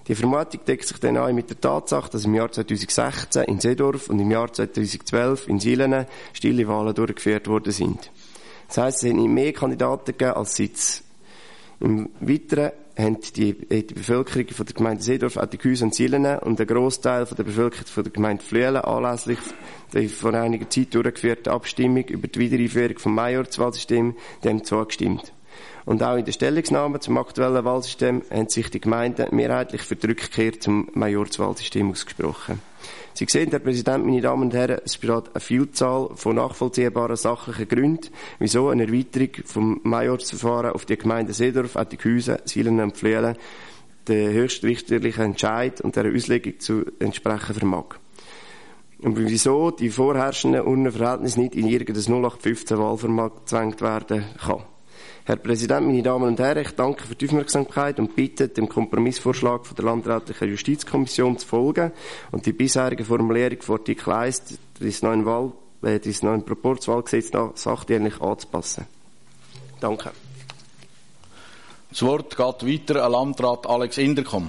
Speaker 8: Die Vermutung deckt sich dann ein mit der Tatsache, dass im Jahr zweitausendsechzehn in Seedorf und im Jahr zweitausendzwölf in Silene stille Wahlen durchgeführt worden sind. Das heisst, es hat nicht mehr Kandidaten gegeben als Sitz. Im Weiteren haben die, die Bevölkerung von der Gemeinde Seedorf, Attikhäusen und Silene und ein Grossteil von der Bevölkerung von der Gemeinde Flüelen anlässlich der vor einiger Zeit durchgeführten Abstimmung über die Wiedereinführung vom Majorzwahlsystem dem zugestimmt. Und auch in der Stellungnahme zum aktuellen Wahlsystem haben sich die Gemeinden mehrheitlich für die Rückkehr zum Majorzwahlsystem ausgesprochen. Sie sehen, Herr Präsident, meine Damen und Herren, es besteht eine Vielzahl von nachvollziehbaren sachlichen Gründen, wieso eine Erweiterung vom Majorsverfahren auf die Gemeinden Seedorf, Attikhäusen, Silene und Flüelen den höchstrichterlichen Entscheid und der Auslegung zu entsprechen vermag. Und wieso die vorherrschenden Urnenverhältnisse nicht in irgendein null acht fünfzehn Wahlformat gezwängt werden kann. Herr Präsident, meine Damen und Herren, ich danke für die Aufmerksamkeit und bitte, dem Kompromissvorschlag von der Landrätlichen Justizkommission zu folgen und die bisherige Formulierung von Artikel eins des neuen, Wahl, äh, des neuen Proporzwahlgesetzes nach sachdienlich anzupassen. Danke.
Speaker 1: Das Wort geht weiter an Landrat Alex Inderkom.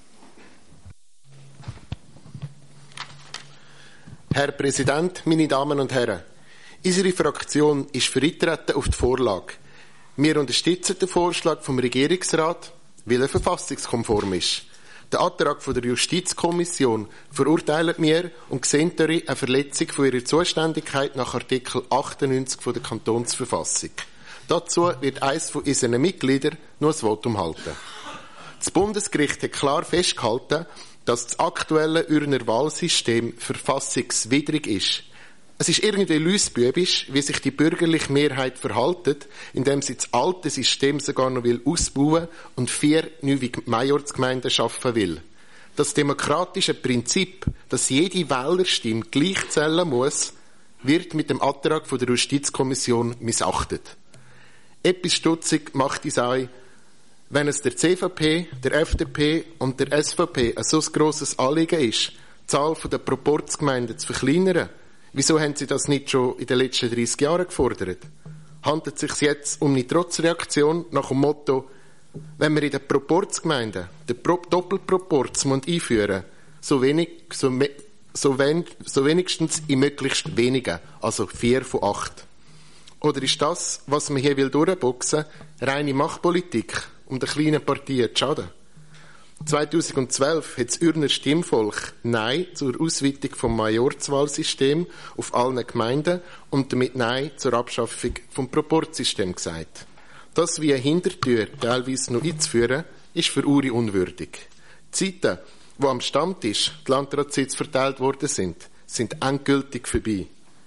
Speaker 10: Herr Präsident, meine Damen und Herren, unsere Fraktion ist für Eintreten auf die Vorlage. Wir unterstützen den Vorschlag vom Regierungsrat, weil er verfassungskonform ist. Den Antrag von der Justizkommission verurteilen wir und sehen darin eine Verletzung von ihrer Zuständigkeit nach Artikel achtundneunzig von der Kantonsverfassung. Dazu wird eines von unseren Mitgliedern noch ein Votum halten. Das Bundesgericht hat klar festgehalten, dass das aktuelle Urner Wahlsystem verfassungswidrig ist. Es ist irgendwie lüsbübisch, wie sich die bürgerliche Mehrheit verhaltet, indem sie das alte System sogar noch will ausbauen und vier neue Majorsgemeinden schaffen will. Das demokratische Prinzip, dass jede Wählerstimme gleich zählen muss, wird mit dem Antrag von der Justizkommission missachtet. Etwas stutzig macht es auch, wenn es der C V P, der F D P und der S V P ein so grosses Anliegen ist, die Zahl der Proporzgemeinden zu verkleinern. Wieso haben sie das nicht schon in den letzten dreissig Jahren gefordert? Handelt es sich jetzt um eine Trotzreaktion nach dem Motto, wenn wir in den Proporzgemeinden den Pro- Doppelproporz einführen, so wenig, so, me, so, wen, so wenigstens in möglichst wenigen, also vier von acht? Oder ist das, was man hier will durchboxen, reine Machtpolitik, um den kleinen Partien zu schaden? zweitausendzwölf hat das Urner Stimmvolk Nein zur Ausweitung vom Majorzwahlsystem auf allen Gemeinden und damit Nein zur Abschaffung vom Proporzsystem gesagt. Das wie eine Hintertür teilweise noch einzuführen, ist für Uri unwürdig. Die Zeiten, wo am Stammtisch die Landratssitze verteilt worden sind, sind endgültig vorbei.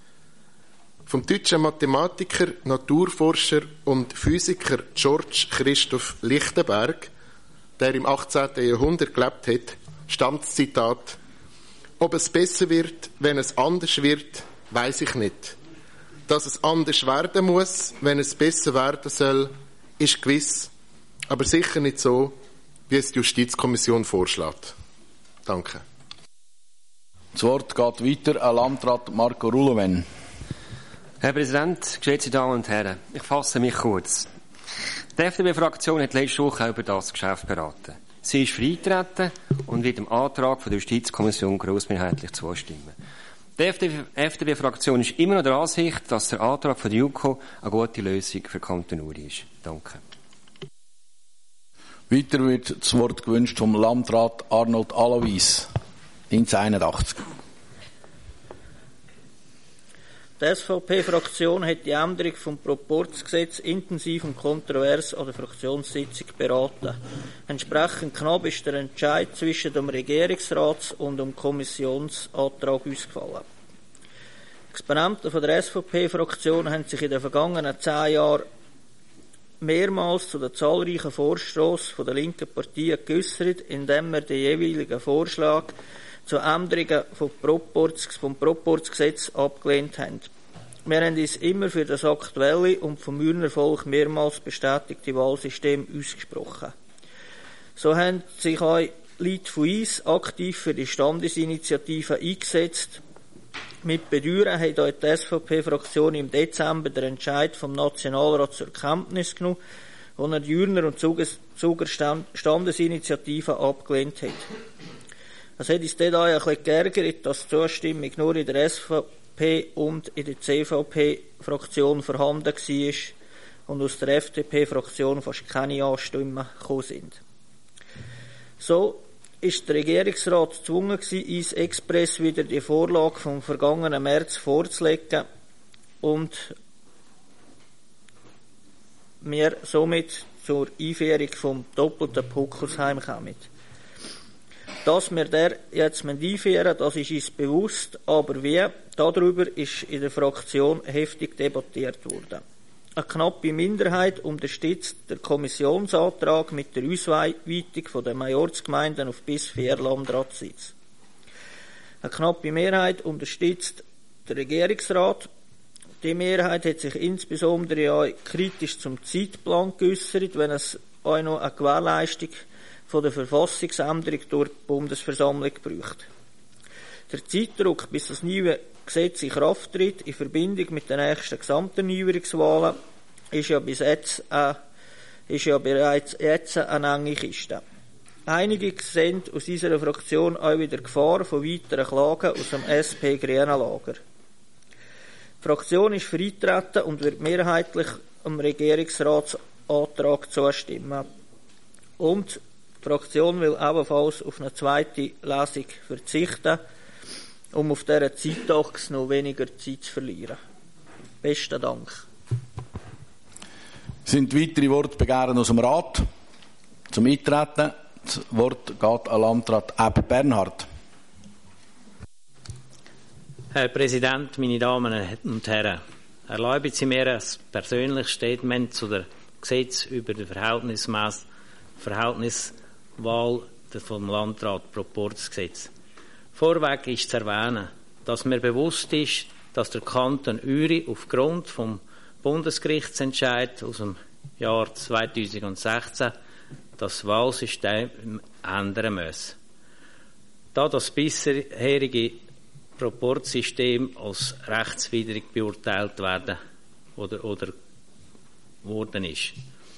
Speaker 10: Vom deutschen Mathematiker, Naturforscher und Physiker George Christoph Lichtenberg, der im achtzehnten Jahrhundert gelebt hat, stammt das Zitat: Ob es besser wird, wenn es anders wird, weiß ich nicht. Dass es anders werden muss, wenn es besser werden soll, ist gewiss, aber sicher nicht so, wie es die Justizkommission vorschlägt. Danke.
Speaker 1: Das Wort geht weiter an Landrat Marco Rulowen.
Speaker 11: Herr Präsident, geschätzte Damen und Herren, ich fasse mich kurz. Die F D P-Fraktion hat letzte Woche über das Geschäft beraten. Sie ist für Eintreten und wird dem Antrag von der Justizkommission grossmehrheitlich zustimmen. Die F D P-Fraktion ist immer noch der Ansicht, dass der Antrag von der JuKo eine gute Lösung für Kanton Uri ist. Danke.
Speaker 1: Weiter wird das Wort gewünscht vom Landrat Arnold Alois, neunzehnhunderteinundachtzig.
Speaker 12: Die S V P-Fraktion hat die Änderung vom Proporzgesetz intensiv und kontrovers an der Fraktionssitzung beraten. Entsprechend knapp ist der Entscheid zwischen dem Regierungsrats- und dem Kommissionsantrag ausgefallen. Die Exponenten von der S V P-Fraktion haben sich in den vergangenen zehn Jahren mehrmals zu den zahlreichen Vorstossen der linken Partien geäussert, indem wir den jeweiligen Vorschlag zu Änderungen vom Proporz, vom Proporzgesetz abgelehnt haben. Wir haben uns immer für das aktuelle und vom Urner Volk mehrmals bestätigte Wahlsystem ausgesprochen. So haben sich auch Leute von uns aktiv für die Standesinitiative eingesetzt. Mit Bedauern hat auch die S V P-Fraktion im Dezember den Entscheid vom Nationalrat zur Kenntnis genommen, wo er die Jürner und Zuger Standesinitiative abgelehnt hat. Es hat uns dort auch ein bisschen geärgert, dass die Zustimmung nur in der S V P und in der C V P-Fraktion vorhanden war und aus der F D P-Fraktion fast keine Anstimmen gekommen sind. So ist der Regierungsrat gezwungen gewesen, uns express wieder die Vorlage vom vergangenen März vorzulegen und wir somit zur Einführung vom doppelten Puckelsheim kommen. Dass wir der jetzt einführen, das ist uns bewusst, aber wie, darüber ist in der Fraktion heftig debattiert worden. Eine knappe Minderheit unterstützt den Kommissionsantrag mit der Ausweitung der Majorsgemeinden auf bis vier Landratssitze. Eine knappe Mehrheit unterstützt den Regierungsrat. Die Mehrheit hat sich insbesondere auch kritisch zum Zeitplan geäussert, wenn es auch noch eine Gewährleistung von der Verfassungsänderung durch die Bundesversammlung braucht. Der Zeitdruck, bis das neue Gesetz in Kraft tritt, in Verbindung mit den nächsten Gesamterneuerungswahlen, ist ja, bis jetzt, äh, ist ja bereits jetzt eine enge Kiste. Einige sehen aus unserer Fraktion auch wieder Gefahr von weiteren Klagen aus dem S P-Grünen-Lager. Die Fraktion ist für Eintreten und wird mehrheitlich dem Regierungsratsantrag zustimmen. Und die Fraktion will ebenfalls auf eine zweite Lesung verzichten, um auf dieser Zeitachse noch weniger Zeit zu verlieren. Besten Dank.
Speaker 1: Sind weitere Wortbegehren aus dem Rat? Zum Eintreten. Das Wort geht an Landrat Epp Bernhard.
Speaker 13: Herr Präsident, meine Damen und Herren, erlauben Sie mir ein persönliches Statement zu der Gesetz über die Verhältnismäß Verhältniswahl vom Landrat Proporzgesetz. Vorweg ist zu erwähnen, dass mir bewusst ist, dass der Kanton Uri aufgrund vom Bundesgerichtsentscheid aus dem Jahr zweitausendsechzehn das Wahlsystem ändern muss. Da das bisherige Proporzsystem als rechtswidrig beurteilt werden oder, oder worden ist.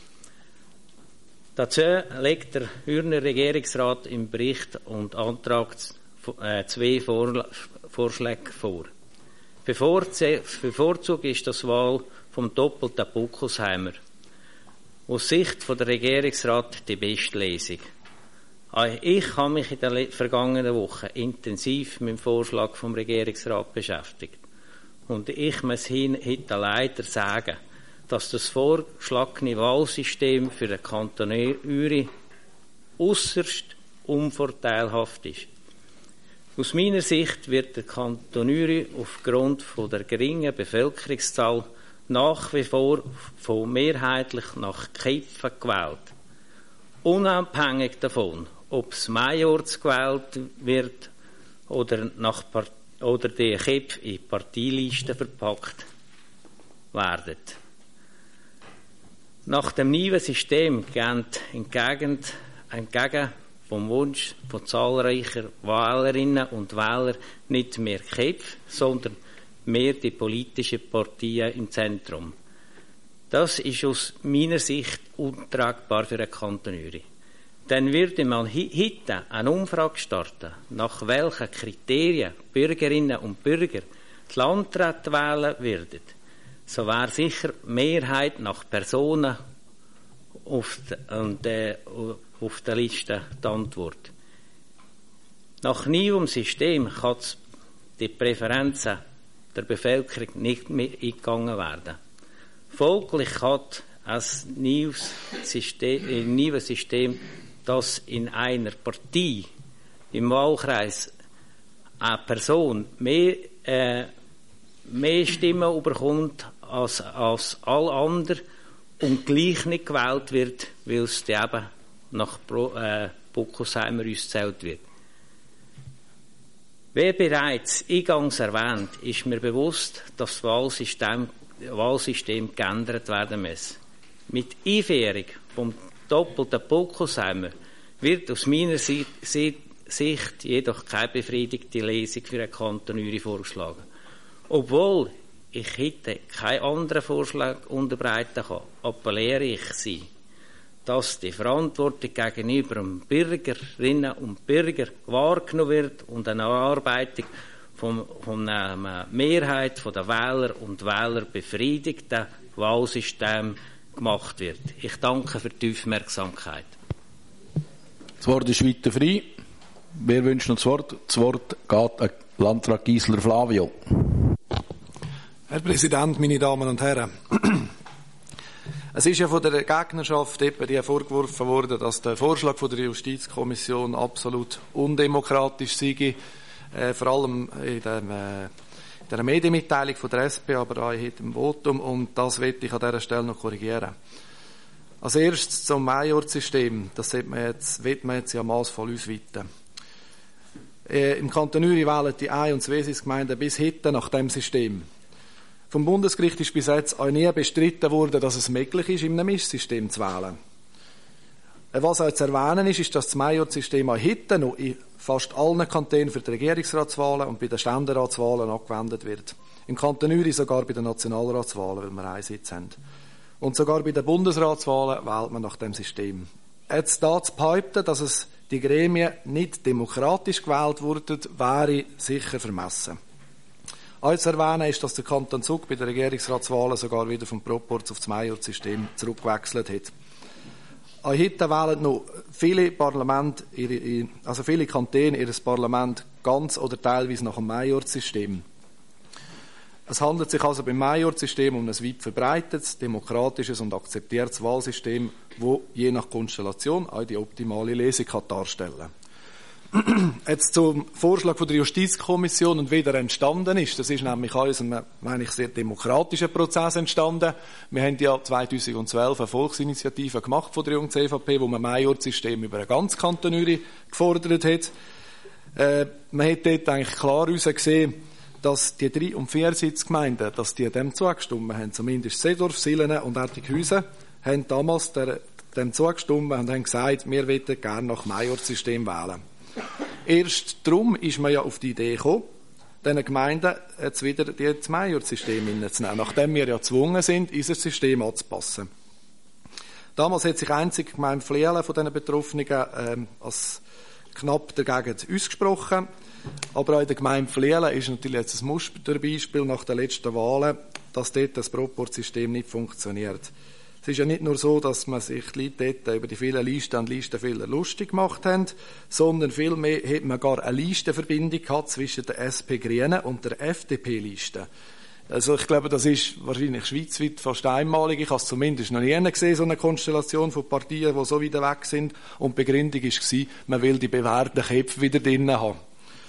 Speaker 13: Dazu legt der Ürner Regierungsrat im Bericht und Antrag äh, zwei Vor Vorschläge vor. Bevorzugt ist das Wahl vom doppelten Puckelsheimer. Aus Sicht der Regierungsrat die beste Lesung. Ich habe mich in der vergangenen Woche intensiv mit dem Vorschlag vom Regierungsrat beschäftigt. Und ich muss heute leider sagen, dass das vorgeschlagene Wahlsystem für den Kanton Uri äusserst unvorteilhaft ist. Aus meiner Sicht wird der Kanton Uri aufgrund von der geringen Bevölkerungszahl nach wie vor von mehrheitlich nach Köpfen gewählt. Unabhängig davon, ob es Majors gewählt wird oder, nach Part oder die Köpfe in Parteilisten verpackt werden. Nach dem neuen System geht entgegen, entgegen vom Wunsch von zahlreicher Wählerinnen und Wähler nicht mehr Köpfe, sondern mehr die politischen Parteien im Zentrum. Das ist aus meiner Sicht untragbar für den Kanton Uri. Dann würde man heute eine Umfrage starten, nach welchen Kriterien Bürgerinnen und Bürger die Landräte wählen würden. So wäre sicher die Mehrheit nach Personen auf der, auf der Liste die Antwort. Nach neuem System kann die Präferenzen der Bevölkerung nicht mehr eingegangen werden. Folglich hat ein neues System, ein neues System, dass in einer Partei im Wahlkreis eine Person mehr, äh, mehr Stimmen bekommt als, als alle anderen und gleich nicht gewählt wird, weil es eben nach äh, Puckelsheimer ausgezählt wird. Wie bereits eingangs erwähnt, ist mir bewusst, dass das Wahlsystem, Wahlsystem geändert werden muss. Mit Einführung vom doppelten Puckelsheimer wird aus meiner Sicht jedoch keine befriedigende Lesung für den Kanton Uri vorgeschlagen. Obwohl ich heute keinen anderen Vorschlag unterbreiten kann, appelliere ich Sie, dass die Verantwortung gegenüber den Bürgerinnen und Bürgern wahrgenommen wird und eine Erarbeitung von, von einer Mehrheit der Wähler und Wähler befriedigten Wahlsystem gemacht wird. Ich danke für die Aufmerksamkeit.
Speaker 1: Das Wort ist weiter frei. Wer wünscht noch das Wort? Das Wort geht an Landrat Giesler Flavio.
Speaker 14: Herr Präsident, meine Damen und Herren. Es ist ja von der Gegnerschaft eben vorgeworfen worden, dass der Vorschlag von der Justizkommission absolut undemokratisch sei, äh, vor allem in, dem, äh, in der Medienmitteilung von der S P, aber auch in dem Votum, und das möchte ich an dieser Stelle noch korrigieren. Als erstes zum Majorsystem, das wird man jetzt, wird man jetzt ja massvoll ausweiten. Äh, Im Kanton Uri wählen die Ein- und Zweisitz-Gemeinden bis heute nach diesem System. Vom Bundesgericht ist bis jetzt auch nie bestritten worden, dass es möglich ist, in einem Mischsystem zu wählen. Was auch zu erwähnen ist, ist, dass das Majorsystem auch heute noch in fast allen Kantonen für die Regierungsratswahlen und bei den Ständeratswahlen angewendet wird. Im Kanton Uri sogar bei den Nationalratswahlen, weil wir einen Sitz haben. Und sogar bei den Bundesratswahlen wählt man nach dem System. Jetzt da zu behaupten, dass es die Gremien nicht demokratisch gewählt wurden, wäre sicher vermessen. Auch zu erwähnen ist, dass der Kanton Zug bei den Regierungsratswahlen sogar wieder vom Proporz auf das Majorsystem zurückgewechselt hat. Auch heute wählen noch viele Parlamente, ihre, also viele Kantone ihr Parlament ganz oder teilweise nach dem Majorsystem. Es handelt sich also beim Majorsystem um ein weit verbreitetes, demokratisches und akzeptiertes Wahlsystem, das je nach Konstellation auch die optimale Lesung kann darstellen. Jetzt zum Vorschlag von der Justizkommission und wie der entstanden ist. Das ist nämlich aus einem, meine ich, sehr demokratischen Prozess entstanden. Wir haben ja zweitausendzwölf eine Volksinitiative gemacht von der jungen C V P, wo man ein Majorsystem über einen ganzen Kanton Uri gefordert hat. Äh, man hat dort eigentlich klar herausgesehen, dass die drei- und viersitzgemeinden, dass die dem zugestimmt haben. Zumindest Seedorf, Silene und Ertighausen haben damals der, dem zugestimmt und haben gesagt, wir möchten gerne nach Majorsystem wählen. Erst darum ist man ja auf die Idee gekommen, diesen Gemeinden jetzt wieder das Majorsystem hineinzunehmen, nachdem wir ja gezwungen sind, unser System anzupassen. Damals hat sich einzig die Gemeinde Flielen von diesen Betroffenen ähm, als knapp dagegen ausgesprochen. Aber auch in der Gemeinde Flielen ist natürlich jetzt ein Musterbeispiel nach den letzten Wahlen, dass dort das Proporzsystem nicht funktioniert. Es ist ja nicht nur so, dass man sich die Leute dort über die vielen Listen und Listenfehler lustig gemacht haben, sondern vielmehr hat man gar eine Listenverbindung gehabt zwischen der S P Grünen und der F D P-Liste. Also ich glaube, das ist wahrscheinlich schweizweit fast einmalig. Ich habe es zumindest noch nie gesehen, so eine Konstellation von Partien, die so weit weg sind. Und die Begründung war, man will die bewährten Köpfe wieder drinnen haben.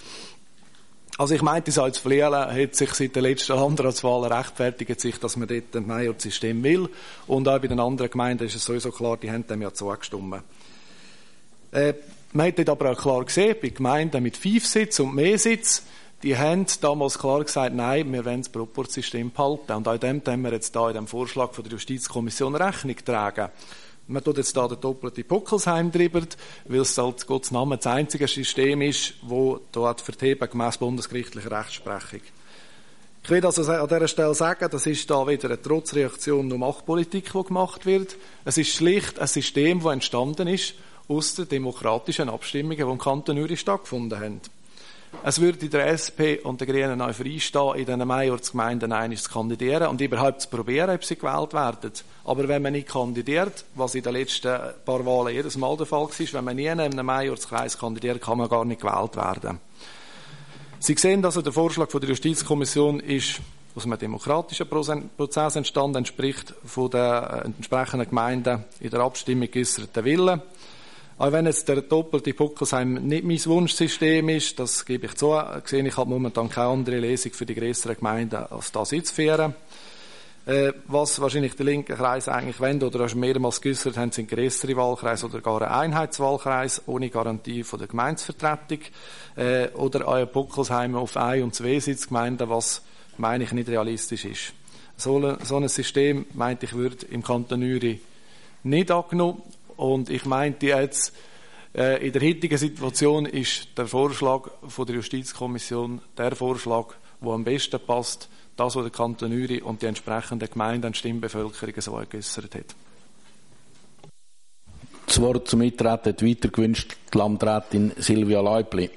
Speaker 14: Also ich meinte, so als Flielen hat sich seit der letzten Landratswahl rechtfertigt sich, dass man dort ein Majorsystem will. Und auch bei den anderen Gemeinden ist es sowieso klar, die haben dem ja zugestimmt. Äh, man hat dort aber auch klar gesehen, bei Gemeinden mit fünf Sitz und mehr Sitz, die haben damals klar gesagt, nein, wir wollen das Proporzsystem behalten. Und auch dem haben wir jetzt da in dem Vorschlag von der Justizkommission Rechnung tragen. Man tut jetzt da den doppelten Puckelsheim drüber, weil es halt Gottes Namen das einzige System ist, das dort verheben gemäss bundesgerichtlicher Rechtsprechung. Ich will also an dieser Stelle sagen, das ist da wieder eine Trotzreaktion um Machtpolitik, die gemacht wird. Es ist schlicht ein System, das entstanden ist aus den demokratischen Abstimmungen, die im Kanton Uri stattgefunden haben. Es würde der S P und den Grünen auch freistehen, in diesen Majorsgemeinden einmal zu kandidieren und überhaupt zu probieren, ob sie gewählt werden. Aber wenn man nicht kandidiert, was in den letzten paar Wahlen jedes Mal der Fall war, wenn man nie in einem Majorskreis kandidiert, kann man gar nicht gewählt werden. Sie sehen also, der Vorschlag von der Justizkommission ist aus einem demokratischen Prozess entstanden, entspricht von den entsprechenden Gemeinden in der Abstimmung geäusserten Willen. Auch wenn jetzt der doppelte Puckelsheim nicht mein Wunschsystem ist, das gebe ich zu, sehe ich halt momentan keine andere Lesung für die grösseren Gemeinden als das einzuführen. Äh, was wahrscheinlich die linken Kreise eigentlich wollen, oder auch schon mehrmals geäussert haben, sind grössere Wahlkreise oder gar ein Einheitswahlkreis ohne Garantie von der Gemeindevertretung. Äh, oder auch ein Puckelsheim auf Ein- und Zweisitzgemeinden, was, meine ich, nicht realistisch ist. So, so ein System, meinte ich, würde im Kanton Uri nicht angenommen. Und ich meinte jetzt, äh, in der heutigen Situation ist der Vorschlag von der Justizkommission der Vorschlag, der am besten passt, das, was der Kanton Uri und die entsprechenden Gemeinden und Stimmbevölkerung so geäussert hat.
Speaker 1: Das Wort zum Eintreten hat weiter gewünscht die Landrätin Silvia Leupli.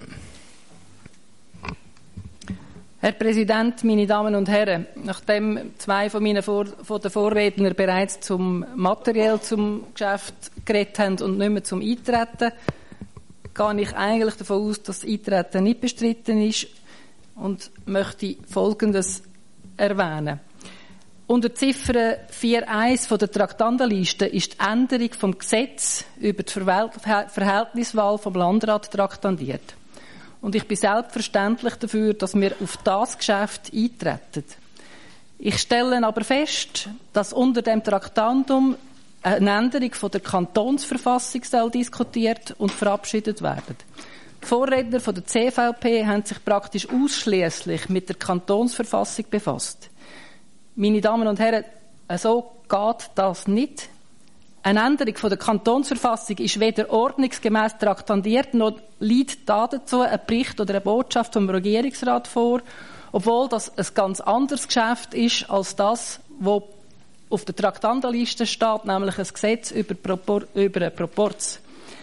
Speaker 15: Herr Präsident, meine Damen und Herren, nachdem zwei von meinen Vor von den Vorrednern bereits zum materiell zum Geschäft geredet haben und nicht mehr zum Eintreten, gehe ich eigentlich davon aus, dass das Eintreten nicht bestritten ist und möchte Folgendes erwähnen. Unter Ziffer vier Punkt eins von der Traktandenliste ist die Änderung vom Gesetz über die Verhältniswahl vom Landrat traktandiert. Und ich bin selbstverständlich dafür, dass wir auf das Geschäft eintreten. Ich stelle aber fest, dass unter dem Traktandum eine Änderung von der Kantonsverfassung soll diskutiert und verabschiedet werden. Die Vorredner von der C V P haben sich praktisch ausschließlich mit der Kantonsverfassung befasst. Meine Damen und Herren, so geht das nicht. Eine Änderung von der Kantonsverfassung ist weder ordnungsgemäß traktandiert, noch liegt dazu ein Bericht oder eine Botschaft vom Regierungsrat vor, obwohl das ein ganz anderes Geschäft ist als das, was auf der Traktandenliste steht, nämlich ein Gesetz über, Propor- über einen Proporz.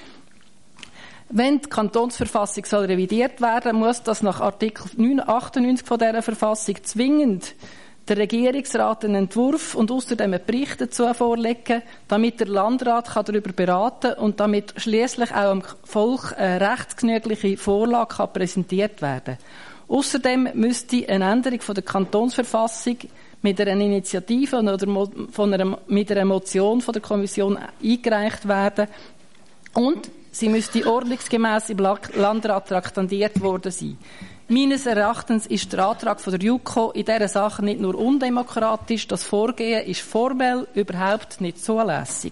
Speaker 15: Wenn die Kantonsverfassung soll revidiert werden, muss das nach Artikel achtundneunzig von dieser Verfassung zwingend der Regierungsrat einen Entwurf und außerdem einen Bericht dazu vorlegen, damit der Landrat darüber beraten kann und damit schließlich auch dem Volk eine rechtsgenügliche Vorlage kann präsentiert werden. Außerdem müsste eine Änderung von der Kantonsverfassung mit einer Initiative oder von einer, mit einer Motion von der Kommission eingereicht werden und sie müsste ordnungsgemäß im Landrat traktandiert worden sein. Meines Erachtens ist der Antrag von der JuKo in dieser Sache nicht nur undemokratisch, das Vorgehen ist formell überhaupt nicht zulässig.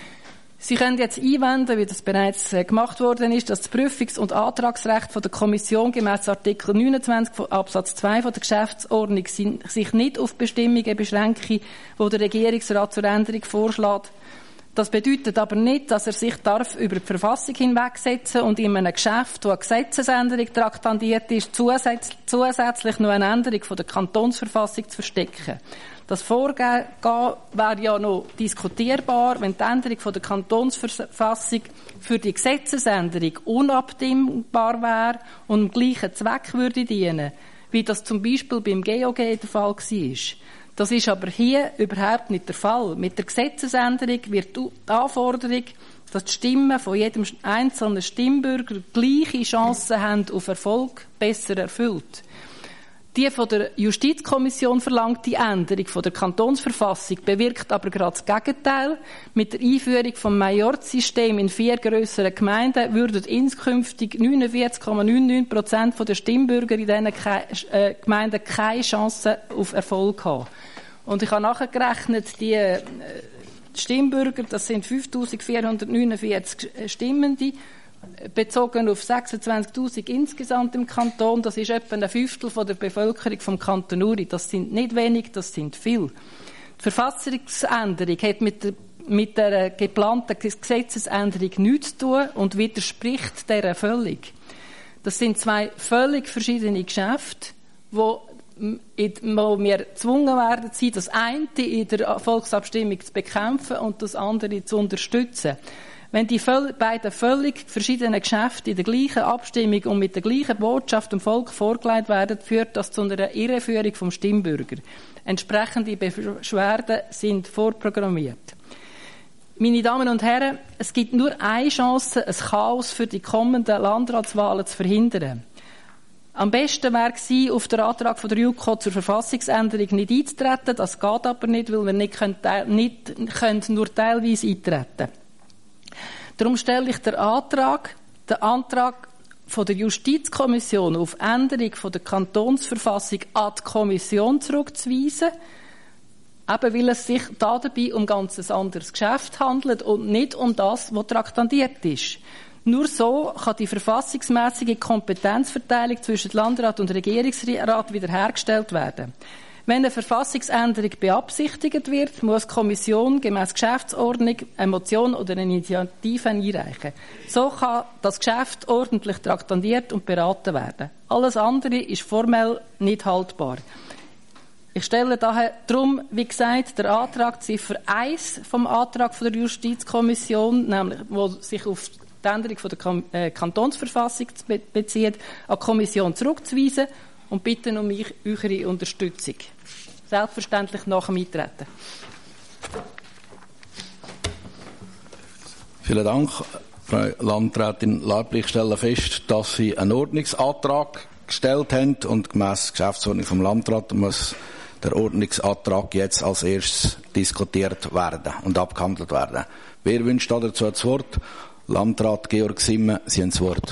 Speaker 15: Sie können jetzt einwenden, wie das bereits gemacht worden ist, dass das Prüfungs- und Antragsrecht von der Kommission gemäss Artikel neunundzwanzig Absatz zwei von der Geschäftsordnung sich nicht auf Bestimmungen beschränke, die der Regierungsrat zur Änderung vorschlägt. Das bedeutet aber nicht, dass er sich darf über die Verfassung hinwegsetzen und in einem Geschäft, wo eine Gesetzesänderung traktandiert ist, zusätzlich, zusätzlich noch eine Änderung von der Kantonsverfassung zu verstecken. Das Vorgehen wäre ja noch diskutierbar, wenn die Änderung von der Kantonsverfassung für die Gesetzesänderung unabdingbar wäre und dem gleichen Zweck würde dienen, wie das zum Beispiel beim G O G der Fall war. Das ist aber hier überhaupt nicht der Fall. Mit der Gesetzesänderung wird die Anforderung, dass die Stimmen von jedem einzelnen Stimmbürger gleiche Chancen haben auf Erfolg, besser erfüllt. Die von der Justizkommission verlangte Änderung von der Kantonsverfassung bewirkt aber gerade das Gegenteil. Mit der Einführung vom Majorzsystem in vier grösseren Gemeinden würden inskünftig neunundvierzig Komma neunundneunzig Prozent der Stimmbürger in diesen Ke- äh, Gemeinden keine Chance auf Erfolg haben. Und ich habe nachgerechnet, die äh, Stimmbürger, das sind fünftausendvierhundertneunundvierzig Stimmende, bezogen auf sechsundzwanzigtausend insgesamt im Kanton. Das ist etwa ein Fünftel von der Bevölkerung vom Kanton Uri. Das sind nicht wenig, das sind viel. Die Verfassungsänderung hat mit der, mit der geplanten Gesetzesänderung nichts zu tun und widerspricht dieser völlig. Das sind zwei völlig verschiedene Geschäfte, wo wo wir gezwungen werden, das eine in der Volksabstimmung zu bekämpfen und das andere zu unterstützen. Wenn die beiden völlig verschiedenen Geschäfte in der gleichen Abstimmung und mit der gleichen Botschaft dem Volk vorgelegt werden, führt das zu einer Irreführung vom Stimmbürger. Entsprechende Beschwerden sind vorprogrammiert. Meine Damen und Herren, es gibt nur eine Chance, ein Chaos für die kommenden Landratswahlen zu verhindern. Am besten wäre es, auf den Antrag von der JuKo zur Verfassungsänderung nicht einzutreten. Das geht aber nicht, weil wir nicht, können, nicht können nur teilweise eintreten. Darum stelle ich den Antrag, den Antrag von der Justizkommission auf Änderung von der Kantonsverfassung an die Kommission zurückzuweisen, eben weil es sich dabei um ganz ein anderes Geschäft handelt und nicht um das, was traktandiert ist. Nur so kann die verfassungsmäßige Kompetenzverteilung zwischen Landrat und Regierungsrat wiederhergestellt werden. Wenn eine Verfassungsänderung beabsichtigt wird, muss die Kommission gemäss Geschäftsordnung eine Motion oder eine Initiative einreichen. So kann das Geschäft ordentlich traktandiert und beraten werden. Alles andere ist formell nicht haltbar. Ich stelle daher darum, wie gesagt, der Antrag Ziffer eins vom Antrag von der Justizkommission, nämlich, wo sich auf die Änderung von der Kam- äh, Kantonsverfassung be- bezieht, an die Kommission zurückzuweisen und bitte um mich, eure Unterstützung. Selbstverständlich nach dem Eintreten.
Speaker 1: Vielen Dank, Frau Landrätin Laibli. Ich stelle fest, dass Sie einen Ordnungsantrag gestellt haben und gemäss Geschäftsordnung vom Landrat muss der Ordnungsantrag jetzt als erstes diskutiert werden und abgehandelt werden. Wer wünscht dazu das Wort? Landrat Georg Simme, Sie haben das Wort.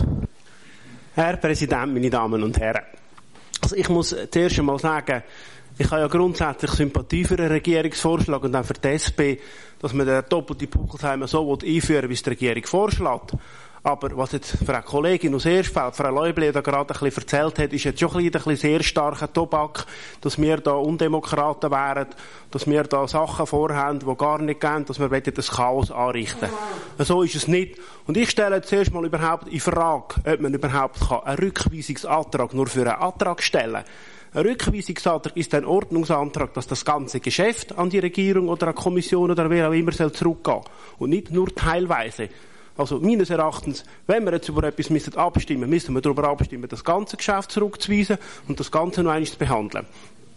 Speaker 16: Herr Präsident, meine Damen und Herren. Also ich muss zuerst einmal sagen, ich habe ja grundsätzlich Sympathie für den Regierungsvorschlag und auch für die S P, dass man den doppelten Pukelsheim so einführen will, wie es die Regierung vorschlägt. Aber was jetzt Frau Kollegin aus Erstfeld, Frau Leubli, da gerade ein bisschen erzählt hat, ist jetzt schon ein bisschen sehr starker Tobak, dass wir da Undemokraten wären, dass wir da Sachen vorhaben, die gar nicht gehen, dass wir das Chaos anrichten wollen. So ist es nicht. Und ich stelle zuerst mal überhaupt in Frage, ob man überhaupt einen Rückweisungsantrag nur für einen Antrag stellen kann. Ein Rückweisungsantrag ist ein Ordnungsantrag, dass das ganze Geschäft an die Regierung oder an die Kommission oder wer auch immer soll zurückgehen und nicht nur teilweise. Also meines Erachtens, wenn wir jetzt über etwas müssen abstimmen, müssen wir darüber abstimmen, das ganze Geschäft zurückzuweisen und das Ganze noch einmal zu behandeln.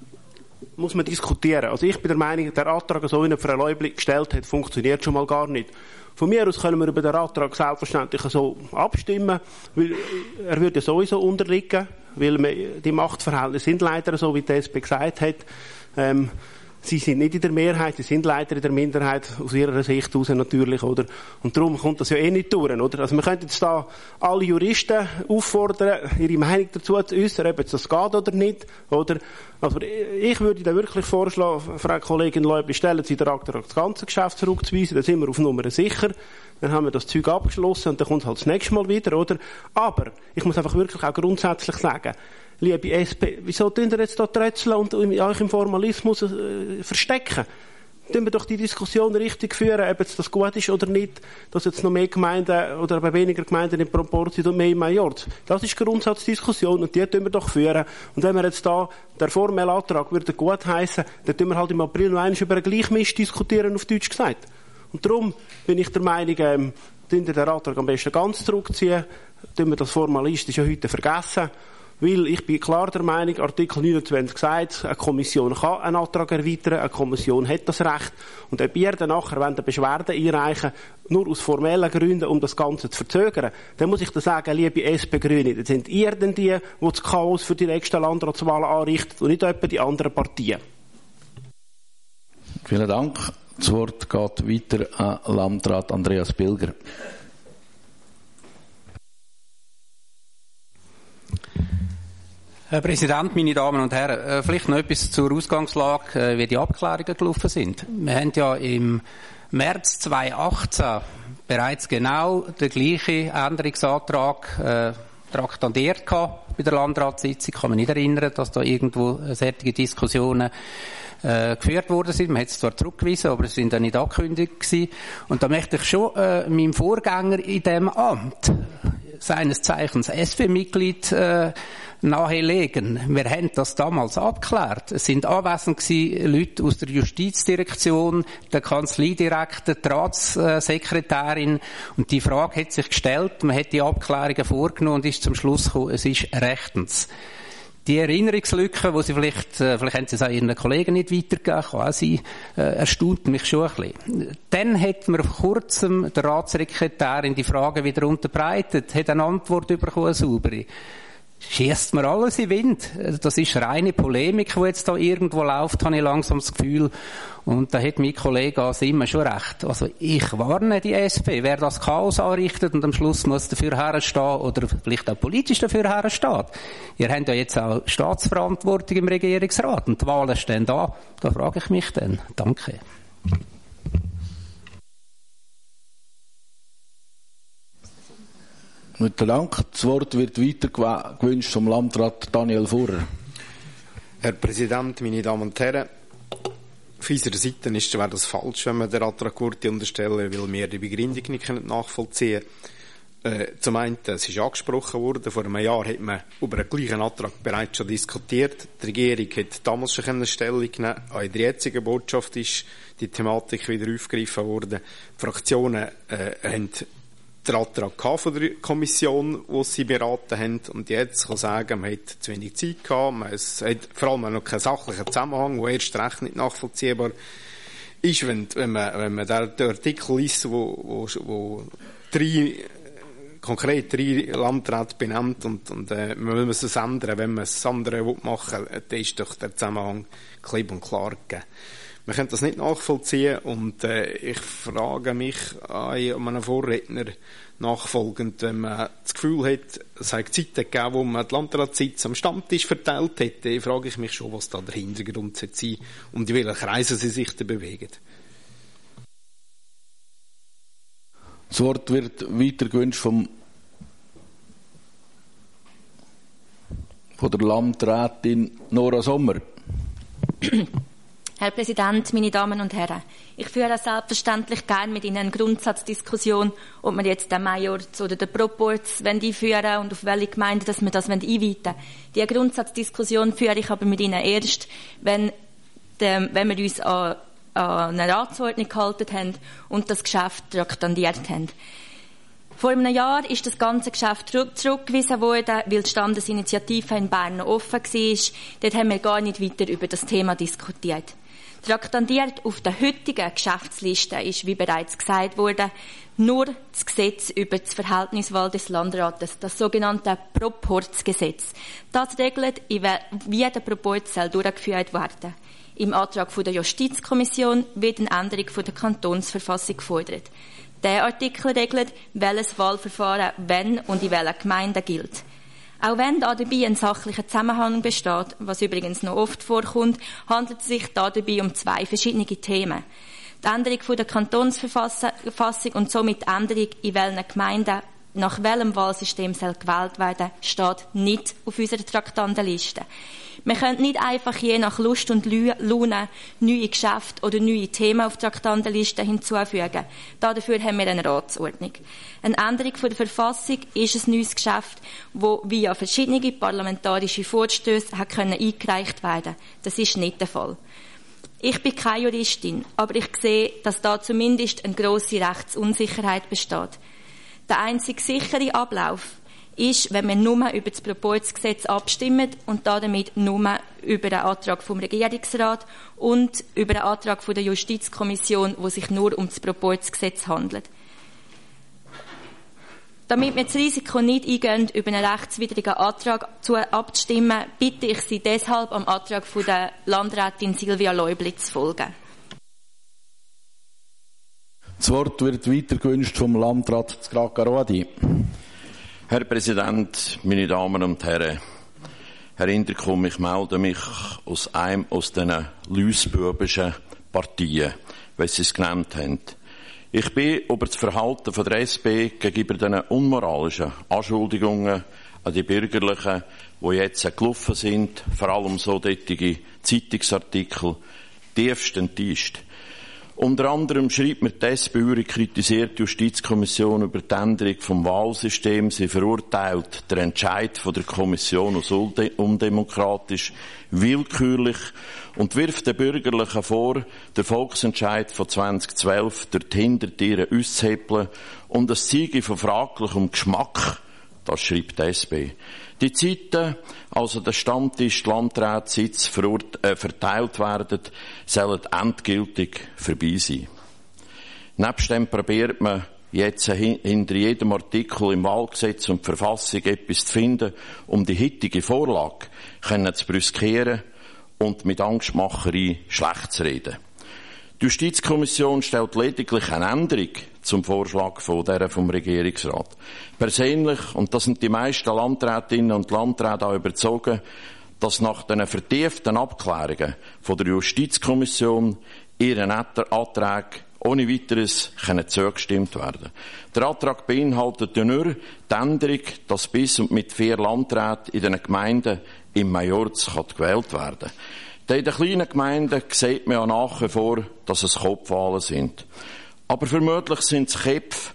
Speaker 16: Muss man diskutieren. Also ich bin der Meinung, der Antrag, so wie er Frau Leubli gestellt hat, funktioniert schon mal gar nicht. Von mir aus können wir über den Antrag selbstverständlich so abstimmen, weil er würde sowieso unterliegen, weil wir, die Machtverhältnisse sind leider so, wie die S P gesagt hat. Ähm, Sie sind nicht in der Mehrheit, sie sind leider in der Minderheit, aus ihrer Sicht heraus natürlich, oder? Und darum kommt das ja eh nicht durch, oder? Also wir könnten jetzt da alle Juristen auffordern, ihre Meinung dazu zu äußern, ob jetzt das geht oder nicht, oder? Also ich würde da wirklich vorschlagen, Frau Kollegin Leubli, stellen Sie den Antrag, das ganze Geschäft zurückzuweisen, dann sind wir auf Nummer sicher, dann haben wir das Zeug abgeschlossen und dann kommt es halt das nächste Mal wieder, oder? Aber ich muss einfach wirklich auch grundsätzlich sagen, liebe S P, wieso tun ihr jetzt da Rätsel und euch im Formalismus äh, verstecken? Tun wir doch die Diskussion richtig führen, ob jetzt das gut ist oder nicht, dass jetzt noch mehr Gemeinden oder aber weniger Gemeinden in Proportion und mehr im Major. Das ist Grundsatzdiskussion und die tun wir doch führen. Und wenn wir jetzt da der formelle Antrag würde gut heissen, dann tun wir halt im April noch einmal über einen Gleichmisch diskutieren, auf Deutsch gesagt. Und darum bin ich der Meinung, ähm, tun wir den Antrag am besten ganz zurückziehen, tun wir das formalistisch ja heute vergessen. Weil ich bin klar der Meinung, Artikel neunundzwanzig sagt, eine Kommission kann einen Antrag erweitern, eine Kommission hat das Recht. Und ob ihr dann nachher eine Beschwerde einreichen nur aus formellen Gründen, um das Ganze zu verzögern, dann muss ich dann sagen, liebe S P Grüne, dann sind ihr denn die, die das Chaos für die nächsten Landratswahlen anrichten und nicht etwa die anderen Partien.
Speaker 1: Vielen Dank. Das Wort geht weiter an Landrat Andreas Bilger.
Speaker 9: Herr Präsident, meine Damen und Herren, äh, vielleicht noch etwas zur Ausgangslage, äh, wie die Abklärungen gelaufen sind. Wir haben ja im März zweitausendachtzehn bereits genau den gleichen Änderungsantrag äh, traktandiert gehabt bei der Landratssitzung. Ich kann mich nicht erinnern, dass da irgendwo solche Diskussionen äh, geführt worden sind. Man hat es zwar zurückgewiesen, aber es sind dann nicht angekündigt gewesen. Und da möchte ich schon äh, meinem Vorgänger in dem Amt, seines Zeichens S P-Mitglied, äh, nahelegen. Wir haben das damals abgeklärt. Es sind anwesend gewesen Leute aus der Justizdirektion, der Kanzleidirektor, die Ratssekretärin. Und die Frage hat sich gestellt, man hat die Abklärungen vorgenommen und ist zum Schluss gekommen, es ist rechtens. Die Erinnerungslücke, die Sie vielleicht, äh, vielleicht haben Sie es auch Ihren Kollegen nicht weitergegeben, kann auch sein, äh, erstaunt mich schon ein bisschen. Dann hat mir vor kurzem der Ratssekretärin die Frage wieder unterbreitet, hat eine Antwort bekommen, eine saubere. Schießt mir alles in den Wind. Das ist reine Polemik, die jetzt da irgendwo läuft, habe ich langsam das Gefühl. Und da hat mein Kollege immer schon recht. Also ich warne die S P, wer das Chaos anrichtet und am Schluss muss dafür herstehen oder vielleicht auch politisch dafür herstehen. Ihr habt ja jetzt auch Staatsverantwortung im Regierungsrat und die Wahlen stehen da. Da frage ich mich dann. Danke.
Speaker 1: Mit Dank. Das Wort wird weiter gewünscht vom Landrat Daniel Furrer.
Speaker 4: Herr Präsident, meine Damen und Herren, auf unserer Seite ist, wäre das falsch, wenn wir den Antrag Gurti unterstellen, weil wir die Begründung nicht nachvollziehen können. Äh, zum einen, es ist angesprochen worden, vor einem Jahr hat man über den gleichen Antrag bereits schon diskutiert. Die Regierung hat damals schon eine Stellung genommen. Auch in der jetzigen Botschaft ist die Thematik wieder aufgegriffen worden. Die Fraktionen äh, haben den Antrag von der Kommission, den sie beraten haben. Und jetzt kann ich sagen, man hat zu wenig Zeit gehabt. Man es hat vor allem noch keinen sachlichen Zusammenhang, der erst recht nicht nachvollziehbar ist, wenn, wenn man, wenn man den, den Artikel liest, wo, wo, wo drei, konkret drei Landräte benennt und, und äh, man muss es ändern, wenn man es andere machen will, dann ist doch der Zusammenhang klipp und klar gegeben. Man kann das nicht nachvollziehen und äh, ich frage mich an einen Vorredner nachfolgend, wenn man das Gefühl hat, es hat Zeiten gegeben, wo man die Landratssitze am Stammtisch verteilt hätte, frage ich mich schon, was da der Hintergrund sein soll und in welchen Kreisen sie sich da bewegen.
Speaker 1: Das Wort wird weiter gewünscht vom, von der Landrätin Nora Sommer.
Speaker 17: Herr Präsident, meine Damen und Herren, ich führe selbstverständlich gerne mit Ihnen eine Grundsatzdiskussion, ob wir jetzt den Majorz oder den Proporz einführen und auf welche Gemeinde dass wir das einweiten wollen. Diese Grundsatzdiskussion führe ich aber mit Ihnen erst, wenn, de, wenn wir uns an, an eine Ratsordnung gehalten haben und das Geschäft traktandiert haben. Vor einem Jahr ist das ganze Geschäft zurückgewiesen worden, weil die Standesinitiative in Bern noch offen war. Dort haben wir gar nicht weiter über das Thema diskutiert. Traktandiert auf der heutigen Geschäftsliste ist, wie bereits gesagt wurde, nur das Gesetz über das Verhältniswahl des Landrates, das sogenannte Proporzgesetz. Das regelt, wie der Proporz durchgeführt werden soll. Im Antrag der Justizkommission wird eine Änderung der Kantonsverfassung gefordert. Der Artikel regelt, welches Wahlverfahren wenn und in welchen Gemeinden gilt. Auch wenn da dabei ein sachlicher Zusammenhang besteht, was übrigens noch oft vorkommt, handelt es sich da dabei um zwei verschiedene Themen. Die Änderung der Kantonsverfassung und somit die Änderung, in welchen Gemeinden nach welchem Wahlsystem soll gewählt werden, steht nicht auf unserer Traktandenliste. Wir können nicht einfach je nach Lust und Laune neue Geschäfte oder neue Themen auf die Traktandenliste hinzufügen. Dafür haben wir eine Ratsordnung. Eine Änderung der Verfassung ist ein neues Geschäft, das via verschiedene parlamentarische Vorstöße eingereicht werden konnte. Das ist nicht der Fall. Ich bin keine Juristin, aber ich sehe, dass da zumindest eine grosse Rechtsunsicherheit besteht. Der einzige sichere Ablauf ist, wenn wir nur über das Proporzgesetz abstimmen und damit nur über den Antrag vom Regierungsrat und über den Antrag der Justizkommission, wo sich nur um das Proporzgesetz handelt. Damit wir das Risiko nicht eingehen, über einen rechtswidrigen Antrag zu abzustimmen, bitte ich Sie deshalb, am Antrag von der Landrätin Silvia Leubli zu folgen.
Speaker 1: Das Wort wird weiter gewünscht vom Landrat Graccarodi.
Speaker 18: Herr Präsident, meine Damen und Herren, Herr Interkom, ich melde mich aus einem aus diesen lüsbübischen Partien, wie Sie es genannt haben. Ich bin über das Verhalten von der S P gegenüber diesen unmoralischen Anschuldigungen an die Bürgerlichen, die jetzt gelaufen sind, vor allem so dortige Zeitungsartikel, tiefst enttäuscht. Unter anderem schreibt mir die S P, kritisiert die Justizkommission über die Änderung vom Wahlsystem. Sie verurteilt den Entscheid von der Kommission als undemokratisch, willkürlich und wirft den Bürgerlichen vor, den Volksentscheid von zweitausendzwölf durch die Hintertiere auszuhebeln und das Zeichen von fraglichem Geschmack. Das schreibt die S P. Die Zeiten, also der Stammtisch, die Landratssitz äh, verteilt werden, sollen endgültig vorbei sein. Nebst dem probiert man jetzt hinter jedem Artikel im Wahlgesetz und Verfassung etwas zu finden, um die heutige Vorlage zu brüskieren und mit Angstmacherei schlecht zu reden. Die Justizkommission stellt lediglich eine Änderung zum Vorschlag von der vom Regierungsrat. Persönlich, und das sind die meisten Landrätinnen und Landräte auch überzogen, dass nach den vertieften Abklärungen von der Justizkommission ihren Anträgen ohne weiteres zugestimmt werden. Der Antrag beinhaltet ja nur die Änderung, dass bis und mit vier Landräten in den Gemeinden im Majorz gewählt werden kann. In den kleinen Gemeinden sieht man ja nach wie vor, dass es Kopfwahlen sind. Aber vermutlich sind es Köpfe,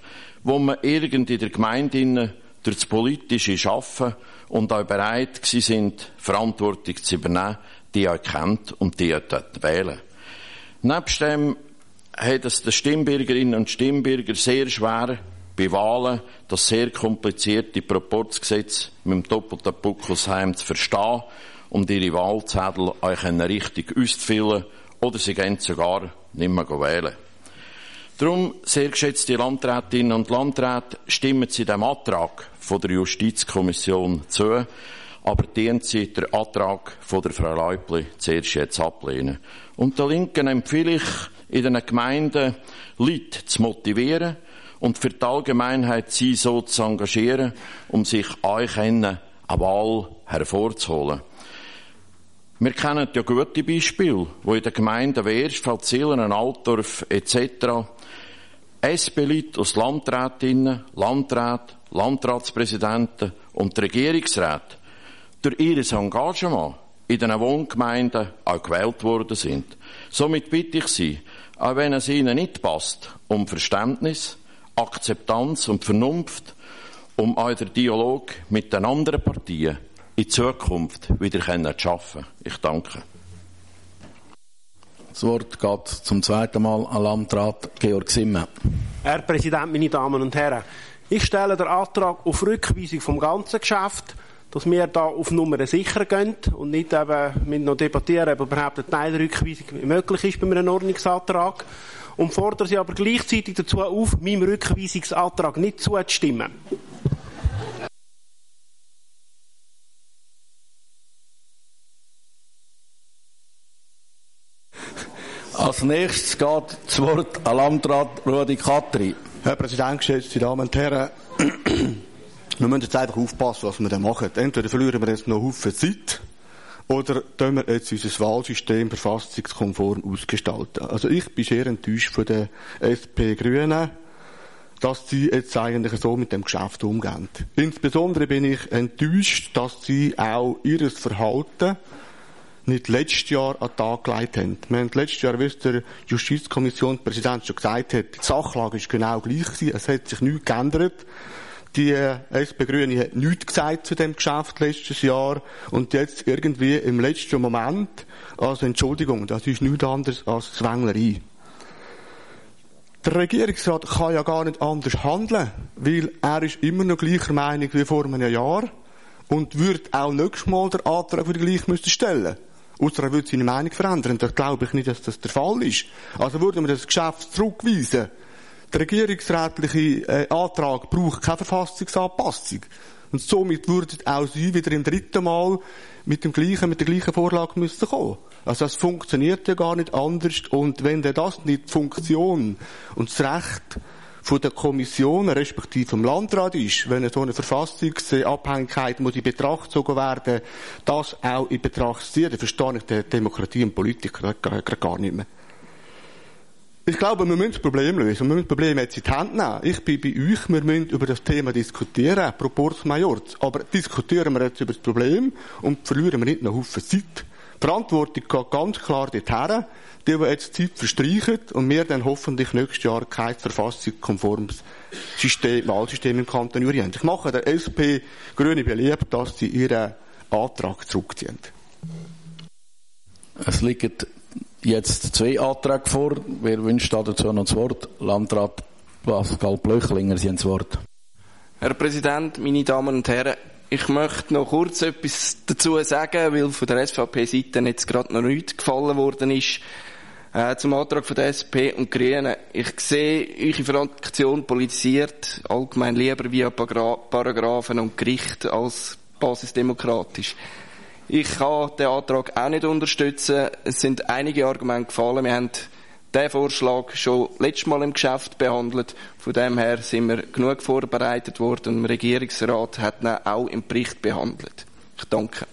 Speaker 18: wo man irgendwie in der Gemeinde durch das politische Schaffen und auch bereit gewesen sind, Verantwortung zu übernehmen, die ihr kennt und die ihr wählen. Nebst dem hat es den Stimmbürgerinnen und Stimmbürger sehr schwer, bei Wahlen das sehr komplizierte Proporzgesetz mit dem doppelten Buckelsheim zu verstehen und ihre Wahlzettel euch richtig auszufüllen oder sie gehen sogar nicht mehr wählen. Darum, sehr geschätzte Landrätinnen und Landräte, stimmen Sie dem Antrag von der Justizkommission zu, aber dienen Sie den Antrag von der Frau Leupli zuerst jetzt ablehnen. Und der Linken empfehle ich, in den Gemeinden Leute zu motivieren und für die Allgemeinheit sie so zu engagieren, um sich euch eine Wahl hervorzuholen. Wir kennen ja gute Beispiele, wo in den Gemeinden wie Erstfeld, Zillern, Altdorf et cetera S P-Leute aus Landrätinnen, Landräten, Landratspräsidenten und Regierungsräten durch ihr Engagement in den Wohngemeinden auch gewählt worden sind. Somit bitte ich Sie, auch wenn es Ihnen nicht passt, um Verständnis, Akzeptanz und Vernunft, um auch den Dialog mit den anderen Partien in Zukunft wieder zu schaffen. Ich danke.
Speaker 1: Das Wort geht zum zweiten Mal an Landrat Georg Simme.
Speaker 16: Herr Präsident, meine Damen und Herren, ich stelle den Antrag auf Rückweisung vom ganzen Geschäft, dass wir da auf Nummer sicher gehen und nicht eben mit noch debattieren, ob überhaupt eine Teilrückweisung möglich ist bei einem Ordnungsantrag. Und fordere Sie aber gleichzeitig dazu auf, meinem Rückweisungsantrag nicht zuzustimmen.
Speaker 1: Als nächstes geht das Wort an Landrat Rudi Katri.
Speaker 19: Herr Präsident, geschätzte Damen und Herren, wir müssen jetzt einfach aufpassen, was wir da machen. Entweder verlieren wir jetzt noch Haufen Zeit, oder tun wir jetzt unser Wahlsystem verfassungskonform ausgestalten. Also ich bin sehr enttäuscht von den S P-Grünen, dass sie jetzt eigentlich so mit dem Geschäft umgehen. Insbesondere bin ich enttäuscht, dass sie auch ihr Verhalten nicht letztes Jahr an den Tag gelegt haben. Wir haben letztes Jahr, wie es der Justizkommissionspräsident schon gesagt hat, die Sachlage ist genau gleich gewesen. Es hat sich nichts geändert. Die S P-Grüne hat nichts gesagt zu dem Geschäft letztes Jahr. Und jetzt irgendwie im letzten Moment, also Entschuldigung, das ist nichts anderes als Zwänglerei. Der Regierungsrat kann ja gar nicht anders handeln, weil er ist immer noch gleicher Meinung wie vor einem Jahr und wird auch nächstes Mal den Antrag wieder gleich müssen stellen. Ausser er würde seine Meinung verändern. Da glaube ich nicht, dass das der Fall ist. Also würden wir das Geschäft zurückweisen. Der regierungsrätliche äh, Antrag braucht keine Verfassungsanpassung. Und somit würden auch Sie wieder im dritten Mal mit dem gleichen, mit der gleichen Vorlage müssen kommen. Also das funktioniert ja gar nicht anders. Und wenn das nicht die Funktion und das Recht von der Kommission, respektive vom Landrat ist, wenn so eine Verfassungsabhängigkeit muss in Betracht gezogen werden, das auch in Betracht zu ziehen, dann verstehe ich die Demokratie und Politiker gar nicht mehr. Ich glaube, wir müssen das Problem lösen. Wir müssen das Problem jetzt in die Hand nehmen. Ich bin bei euch, wir müssen über das Thema diskutieren, Proporz Majorz. Aber diskutieren wir jetzt über das Problem und verlieren wir nicht noch Haufen Zeit. Die Verantwortung geht ganz klar dorthin, die, die jetzt Zeit verstreichen und wir dann hoffentlich nächstes Jahr kein verfassungskonformes System, Wahlsystem im Kanton Uri haben. Ich mache der S P Grüne beliebt, dass sie ihren Antrag zurückziehen.
Speaker 1: Es liegen jetzt zwei Anträge vor. Wer wünscht dazu noch das Wort? Landrat Pascal Blöchlinger, Sie haben das Wort.
Speaker 20: Herr Präsident, meine Damen und Herren, ich möchte noch kurz etwas dazu sagen, weil von der S V P-Seite jetzt gerade noch nichts gefallen worden ist. Äh, zum Antrag von der S P und Grünen. Ich sehe, eure Fraktion politisiert allgemein lieber via Paragraphen und Gericht als basisdemokratisch. Ich kann den Antrag auch nicht unterstützen. Es sind einige Argumente gefallen. Wir haben den Vorschlag schon letztes Mal im Geschäft behandelt. Von dem her sind wir genug vorbereitet worden. Und der Regierungsrat hat ihn auch im Bericht behandelt. Ich danke.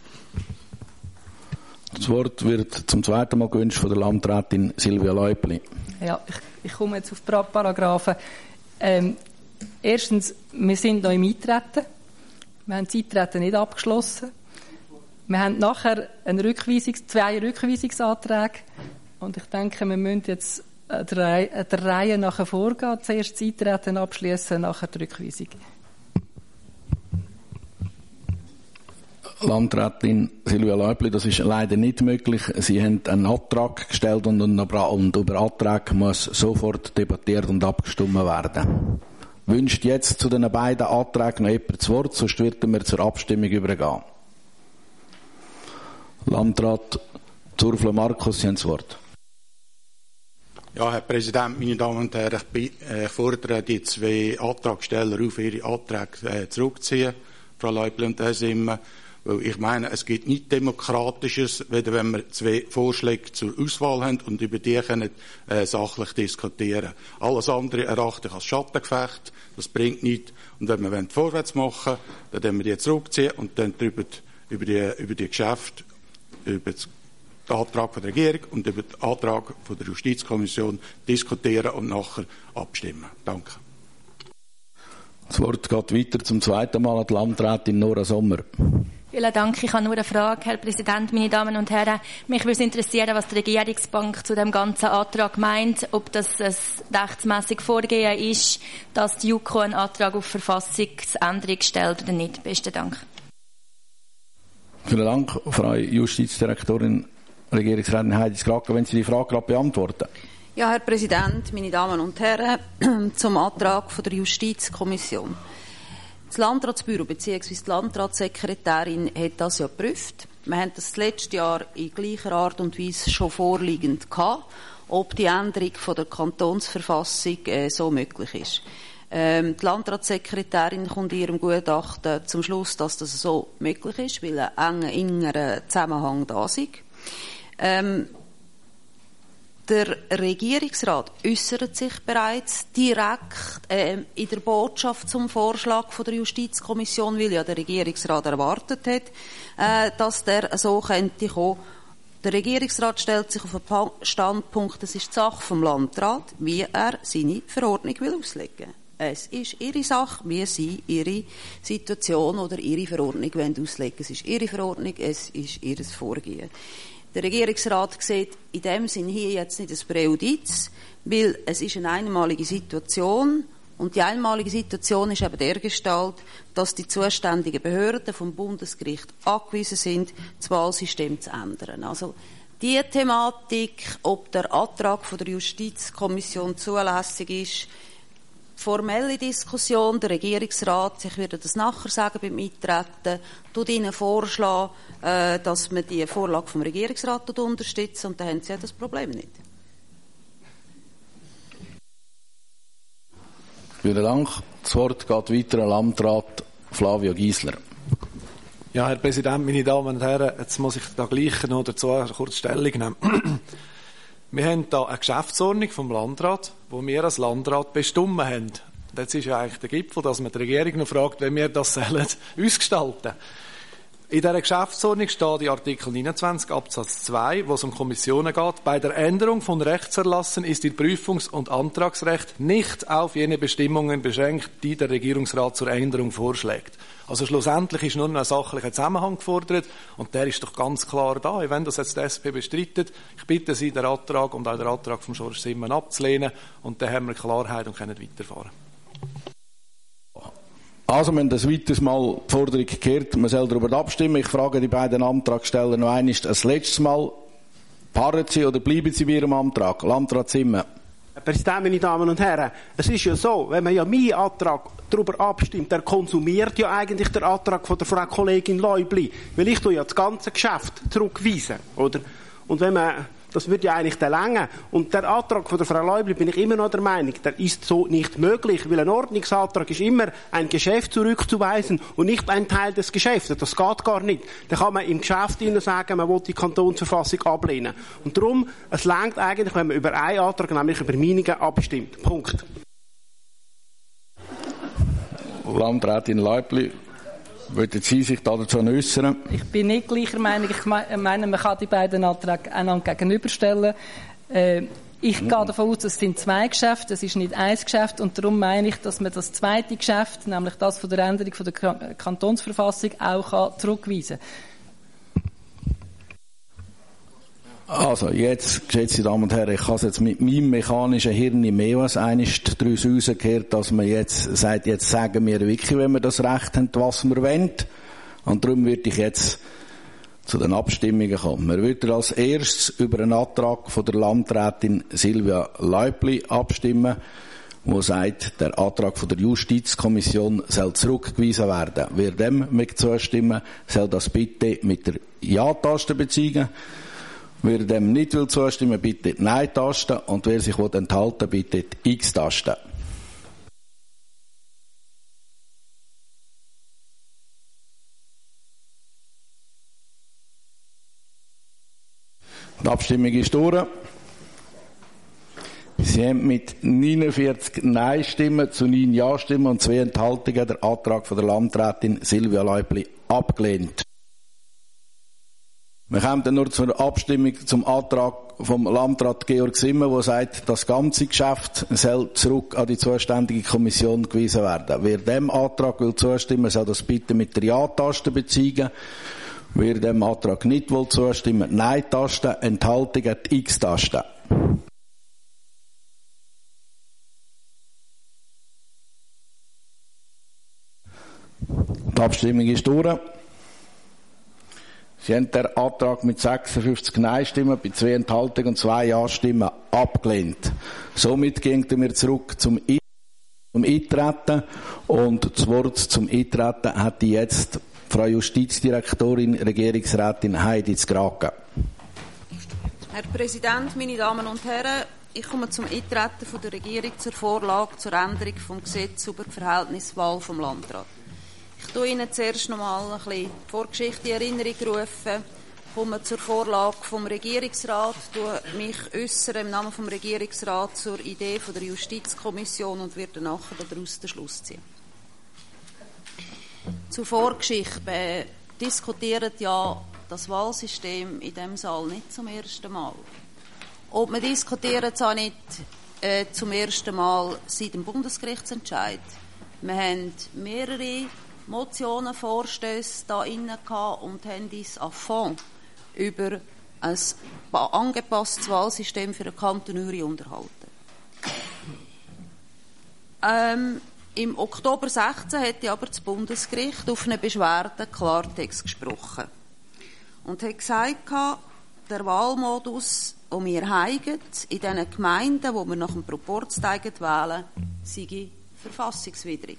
Speaker 1: Das Wort wird zum zweiten Mal gewünscht von der Landrätin Silvia Leupli.
Speaker 15: Ja, ich, ich komme jetzt auf die Paragraphen. Ähm, erstens, wir sind noch im Eintreten. Wir haben das Eintreten nicht abgeschlossen. Wir haben nachher eine Rückweisungs-, zwei Rückweisungsanträge. Und ich denke, wir müssen jetzt der, Reihe, der Reihe nachher vorgehen. Zuerst das Eintreten abschließen, nachher die Rückweisung.
Speaker 1: Landrätin Silvia Leupli, das ist leider nicht möglich. Sie haben einen Antrag gestellt und, und über Antrag muss sofort debattiert und abgestimmt werden. Wünscht jetzt zu den beiden Anträgen noch jemand das Wort, sonst werden wir zur Abstimmung übergehen. Landrat Zurflo Markus, Sie haben das Wort.
Speaker 21: Ja, Herr Präsident, meine Damen und Herren, ich, äh, fordere die zwei Antragsteller auf, ihre Anträge äh, zurückzuziehen, Frau Leupli und Herr Simmen. Weil ich meine, es gibt nichts Demokratisches, weder wenn wir zwei Vorschläge zur Auswahl haben und über die können äh, sachlich diskutieren. Alles andere erachte ich als Schattengefecht. Das bringt nichts. Und wenn wir vorwärts machen wollen, dann können wir die zurückziehen und dann darüber, über die, über die Geschäfte, über den Antrag von der Regierung und über den Antrag von der Justizkommission diskutieren und nachher abstimmen. Danke.
Speaker 1: Das Wort geht weiter zum zweiten Mal an die Landrätin Nora Sommer.
Speaker 17: Vielen Dank. Ich habe nur eine Frage, Herr Präsident, meine Damen und Herren. Mich würde interessieren, was die Regierungsbank zu dem ganzen Antrag meint, ob das ein rechtsmässiges Vorgehen ist, dass die JuKo einen Antrag auf Verfassungsänderung stellt oder nicht. Besten Dank.
Speaker 1: Vielen Dank, Frau Justizdirektorin, Regierungsrätin Heidi Skraken, wenn Sie die Frage gerade beantworten.
Speaker 22: Ja, Herr Präsident, meine Damen und Herren, zum Antrag von der Justizkommission. Das Landratsbüro bzw. die Landratssekretärin hat das ja geprüft. Wir haben das letztes Jahr in gleicher Art und Weise schon vorliegend gehabt, ob die Änderung von der Kantonsverfassung äh, so möglich ist. Ähm, die Landratssekretärin kommt in ihrem Gutachten zum Schluss, dass das so möglich ist, weil ein enger, engerer Zusammenhang da ist. Ähm, Der Regierungsrat äußert sich bereits direkt äh, in der Botschaft zum Vorschlag von der Justizkommission, weil ja der Regierungsrat erwartet hat, äh, dass der so könnte kommen. Der Regierungsrat stellt sich auf den Standpunkt, es ist die Sache vom Landrat, wie er seine Verordnung will auslegen. Es ist ihre Sache, wie sie ihre Situation oder ihre Verordnung wollen auslegen. Es ist ihre Verordnung, es ist ihr Vorgehen. Der Regierungsrat sieht in dem Sinn hier jetzt nicht das Präjudiz, weil es ist eine einmalige Situation und die einmalige Situation ist eben dergestalt, dass die zuständigen Behörden vom Bundesgericht angewiesen sind, das Wahlsystem zu ändern. Also die Thematik, ob der Antrag von der Justizkommission zulässig ist, formelle Diskussion, der Regierungsrat, ich werde das nachher sagen beim Eintreten, tut Ihnen vorschlagen, äh, dass man die Vorlage vom Regierungsrat unterstützt und dann haben Sie ja das Problem nicht.
Speaker 1: Vielen Dank. Das Wort geht weiter an Landrat Flavio Giesler.
Speaker 14: Ja, Herr Präsident, meine Damen und Herren, jetzt muss ich da gleich noch dazu kurz Stellung nehmen. Wir haben hier eine Geschäftsordnung vom Landrat, wo wir als Landrat bestimmen haben. Und jetzt ist ja eigentlich der Gipfel, dass man die Regierung noch fragt, wie wir das sollen ausgestalten. In dieser Geschäftsordnung steht in Artikel neunundzwanzig Absatz zwei, wo es um Kommissionen geht. Bei der Änderung von Rechtserlassen ist ihr Prüfungs- und Antragsrecht nicht auf jene Bestimmungen beschränkt, die der Regierungsrat zur Änderung vorschlägt. Also schlussendlich ist nur noch ein sachlicher Zusammenhang gefordert und der ist doch ganz klar da. Wenn das jetzt die S P bestreitet, ich bitte Sie, den Antrag und auch den Antrag von George Simmen abzulehnen und dann haben wir Klarheit und können weiterfahren.
Speaker 1: Also, wir haben das weiteres Mal die Forderung gekehrt, man soll darüber abstimmen. Ich frage die beiden Antragsteller noch einmal, das letzte Mal, paaren Sie oder bleiben Sie bei Ihrem Antrag? Landrat Simmen.
Speaker 16: Herr Präsident, meine Damen und Herren, es ist ja so, wenn man ja meinen Antrag darüber abstimmt, der konsumiert ja eigentlich den Antrag von der Frau Kollegin Leubli, weil ich tue ja das ganze Geschäft zurückweisen, oder? Und wenn man, das wird ja eigentlich der Länge. Und der Antrag von der Frau Leubli bin ich immer noch der Meinung, der ist so nicht möglich, weil ein Ordnungsantrag ist immer ein Geschäft zurückzuweisen und nicht ein Teil des Geschäfts. Das geht gar nicht. Da kann man im Geschäft sagen, man will die Kantonsverfassung ablehnen. Und darum, es reicht eigentlich, wenn man über einen Antrag, nämlich über Meiningen, abstimmt. Punkt.
Speaker 1: Landrätin Leubli, wollten Sie sich dazu äußern?
Speaker 15: Ich bin nicht gleicher Meinung. Ich meine, man kann die beiden Anträge einander gegenüberstellen. Äh, ich gehe davon aus, es sind zwei Geschäfte, es ist nicht ein Geschäft und darum meine ich, dass man das zweite Geschäft, nämlich das von der Änderung von der Kantonsverfassung, auch zurückweisen kann.
Speaker 1: Also, jetzt, geschätzte Damen und Herren, ich habe es jetzt mit meinem mechanischen Hirn mehr als eines daraus rausgehört, dass man jetzt sagt, jetzt sagen wir wirklich, wenn wir das Recht haben, was wir wollen. Und darum würde ich jetzt zu den Abstimmungen kommen. Wir würden als erstes über einen Antrag von der Landrätin Silvia Leupli abstimmen, wo sagt, der Antrag von der Justizkommission soll zurückgewiesen werden. Wer dem mit zustimmen, soll das bitte mit der Ja-Taste beziehen. Wer dem nicht will zustimmen, bitte die Nein-Taste. Und wer sich enthalten will, bitte die X-Taste. Die Abstimmung ist durch. Sie haben mit neunundvierzig Nein-Stimmen zu neun Ja-Stimmen und zwei Enthaltungen den Antrag von der Landrätin Silvia Leupli abgelehnt. Wir kommen dann nur zur Abstimmung zum Antrag vom Landrat Georg Simmer, der sagt, das ganze Geschäft soll zurück an die zuständige Kommission gewiesen werden. Wer dem Antrag will zustimmen, soll das bitte mit der Ja-Taste beziehen. Wer dem Antrag nicht will zustimmen, Nein-Taste, Enthaltungen, die X-Taste. Die Abstimmung ist durch. Sie haben den Antrag mit sechsundfünfzig Nein-Stimmen bei zwei Enthaltungen und zwei Ja-Stimmen abgelehnt. Somit gehen wir zurück zum I- zum Eintreten und das Wort zum Eintreten hat jetzt Frau Justizdirektorin, Regierungsrätin Heidi Zgraga.
Speaker 22: Herr Präsident, meine Damen und Herren, ich komme zum Eintreten von der Regierung zur Vorlage zur Änderung des Gesetzes über die Verhältniswahl vom Landrat. Ich tue Ihnen zuerst noch mal ein bisschen die Vorgeschichte in Erinnerung rufen, komme zur Vorlage vom Regierungsrat, tue mich äußern im Namen vom Regierungsrat zur Idee von der Justizkommission und werde nachher daraus den Schluss ziehen. Zur Vorgeschichte. Wir diskutieren ja das Wahlsystem in diesem Saal nicht zum ersten Mal. Und wir diskutieren es auch nicht äh, zum ersten Mal seit dem Bundesgerichtsentscheid. Wir haben mehrere Motionen, Vorstöße da innen gehabt und haben uns à fond über ein angepasstes Wahlsystem für den Kanton Uri unterhalten. Ähm, Im Oktober sechzehn hat aber das Bundesgericht auf eine Beschwerde Klartext gesprochen und hat gesagt, der Wahlmodus, den wir haben, in den Gemeinden, wo wir nach dem Proporzteig wählen, sei verfassungswidrig.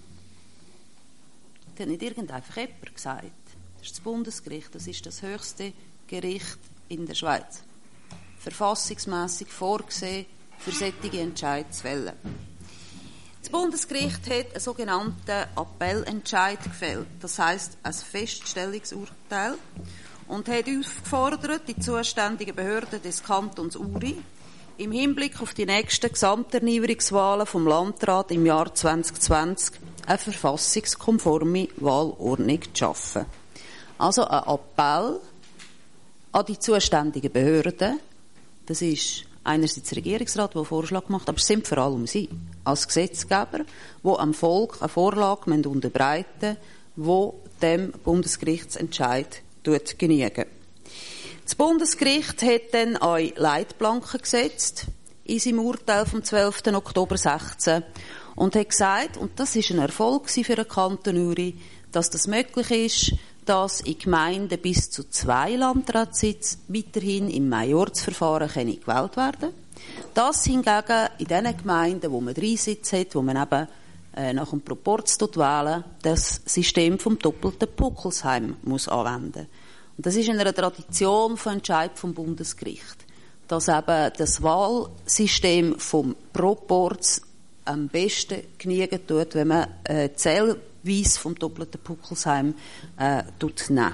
Speaker 22: Das hat nicht irgendein jemand gesagt. Das ist das Bundesgericht, das ist das höchste Gericht in der Schweiz. Verfassungsmässig vorgesehen, für solche Entscheide zu fällen. Das Bundesgericht hat einen sogenannten Appellentscheid gefällt, das heisst ein Feststellungsurteil, und hat aufgefordert, die zuständigen Behörden des Kantons Uri im Hinblick auf die nächsten Gesamterneuerungswahlen vom Landrat im Jahr zwanzig zwanzig eine verfassungskonforme Wahlordnung zu schaffen. Also ein Appell an die zuständigen Behörden, das ist einerseits der Regierungsrat, der einen Vorschlag macht, aber es sind vor allem Sie, als Gesetzgeber, die am Volk eine Vorlage unterbreiten müssen, die dem Bundesgerichtsentscheid genügen. Das Bundesgericht hat dann auch Leitplanken gesetzt in seinem Urteil vom zwölften Oktober sechzehn und hat gesagt, und das ist ein Erfolg für den Kanton Uri, dass das möglich ist, dass in Gemeinden bis zu zwei Landratssitze weiterhin im Majorsverfahren gewählt werden können. Das hingegen in den Gemeinden, wo man drei Sitze hat, wo man eben äh, nach dem Proporz wählen, das System vom doppelten Puckelsheim muss anwenden. Und das ist in einer Tradition von Entscheid vom Bundesgericht, dass eben das Wahlsystem vom Proporz am besten genügen tut, wenn man äh, Zählweise vom doppelten Puckelsheim äh, nimmt.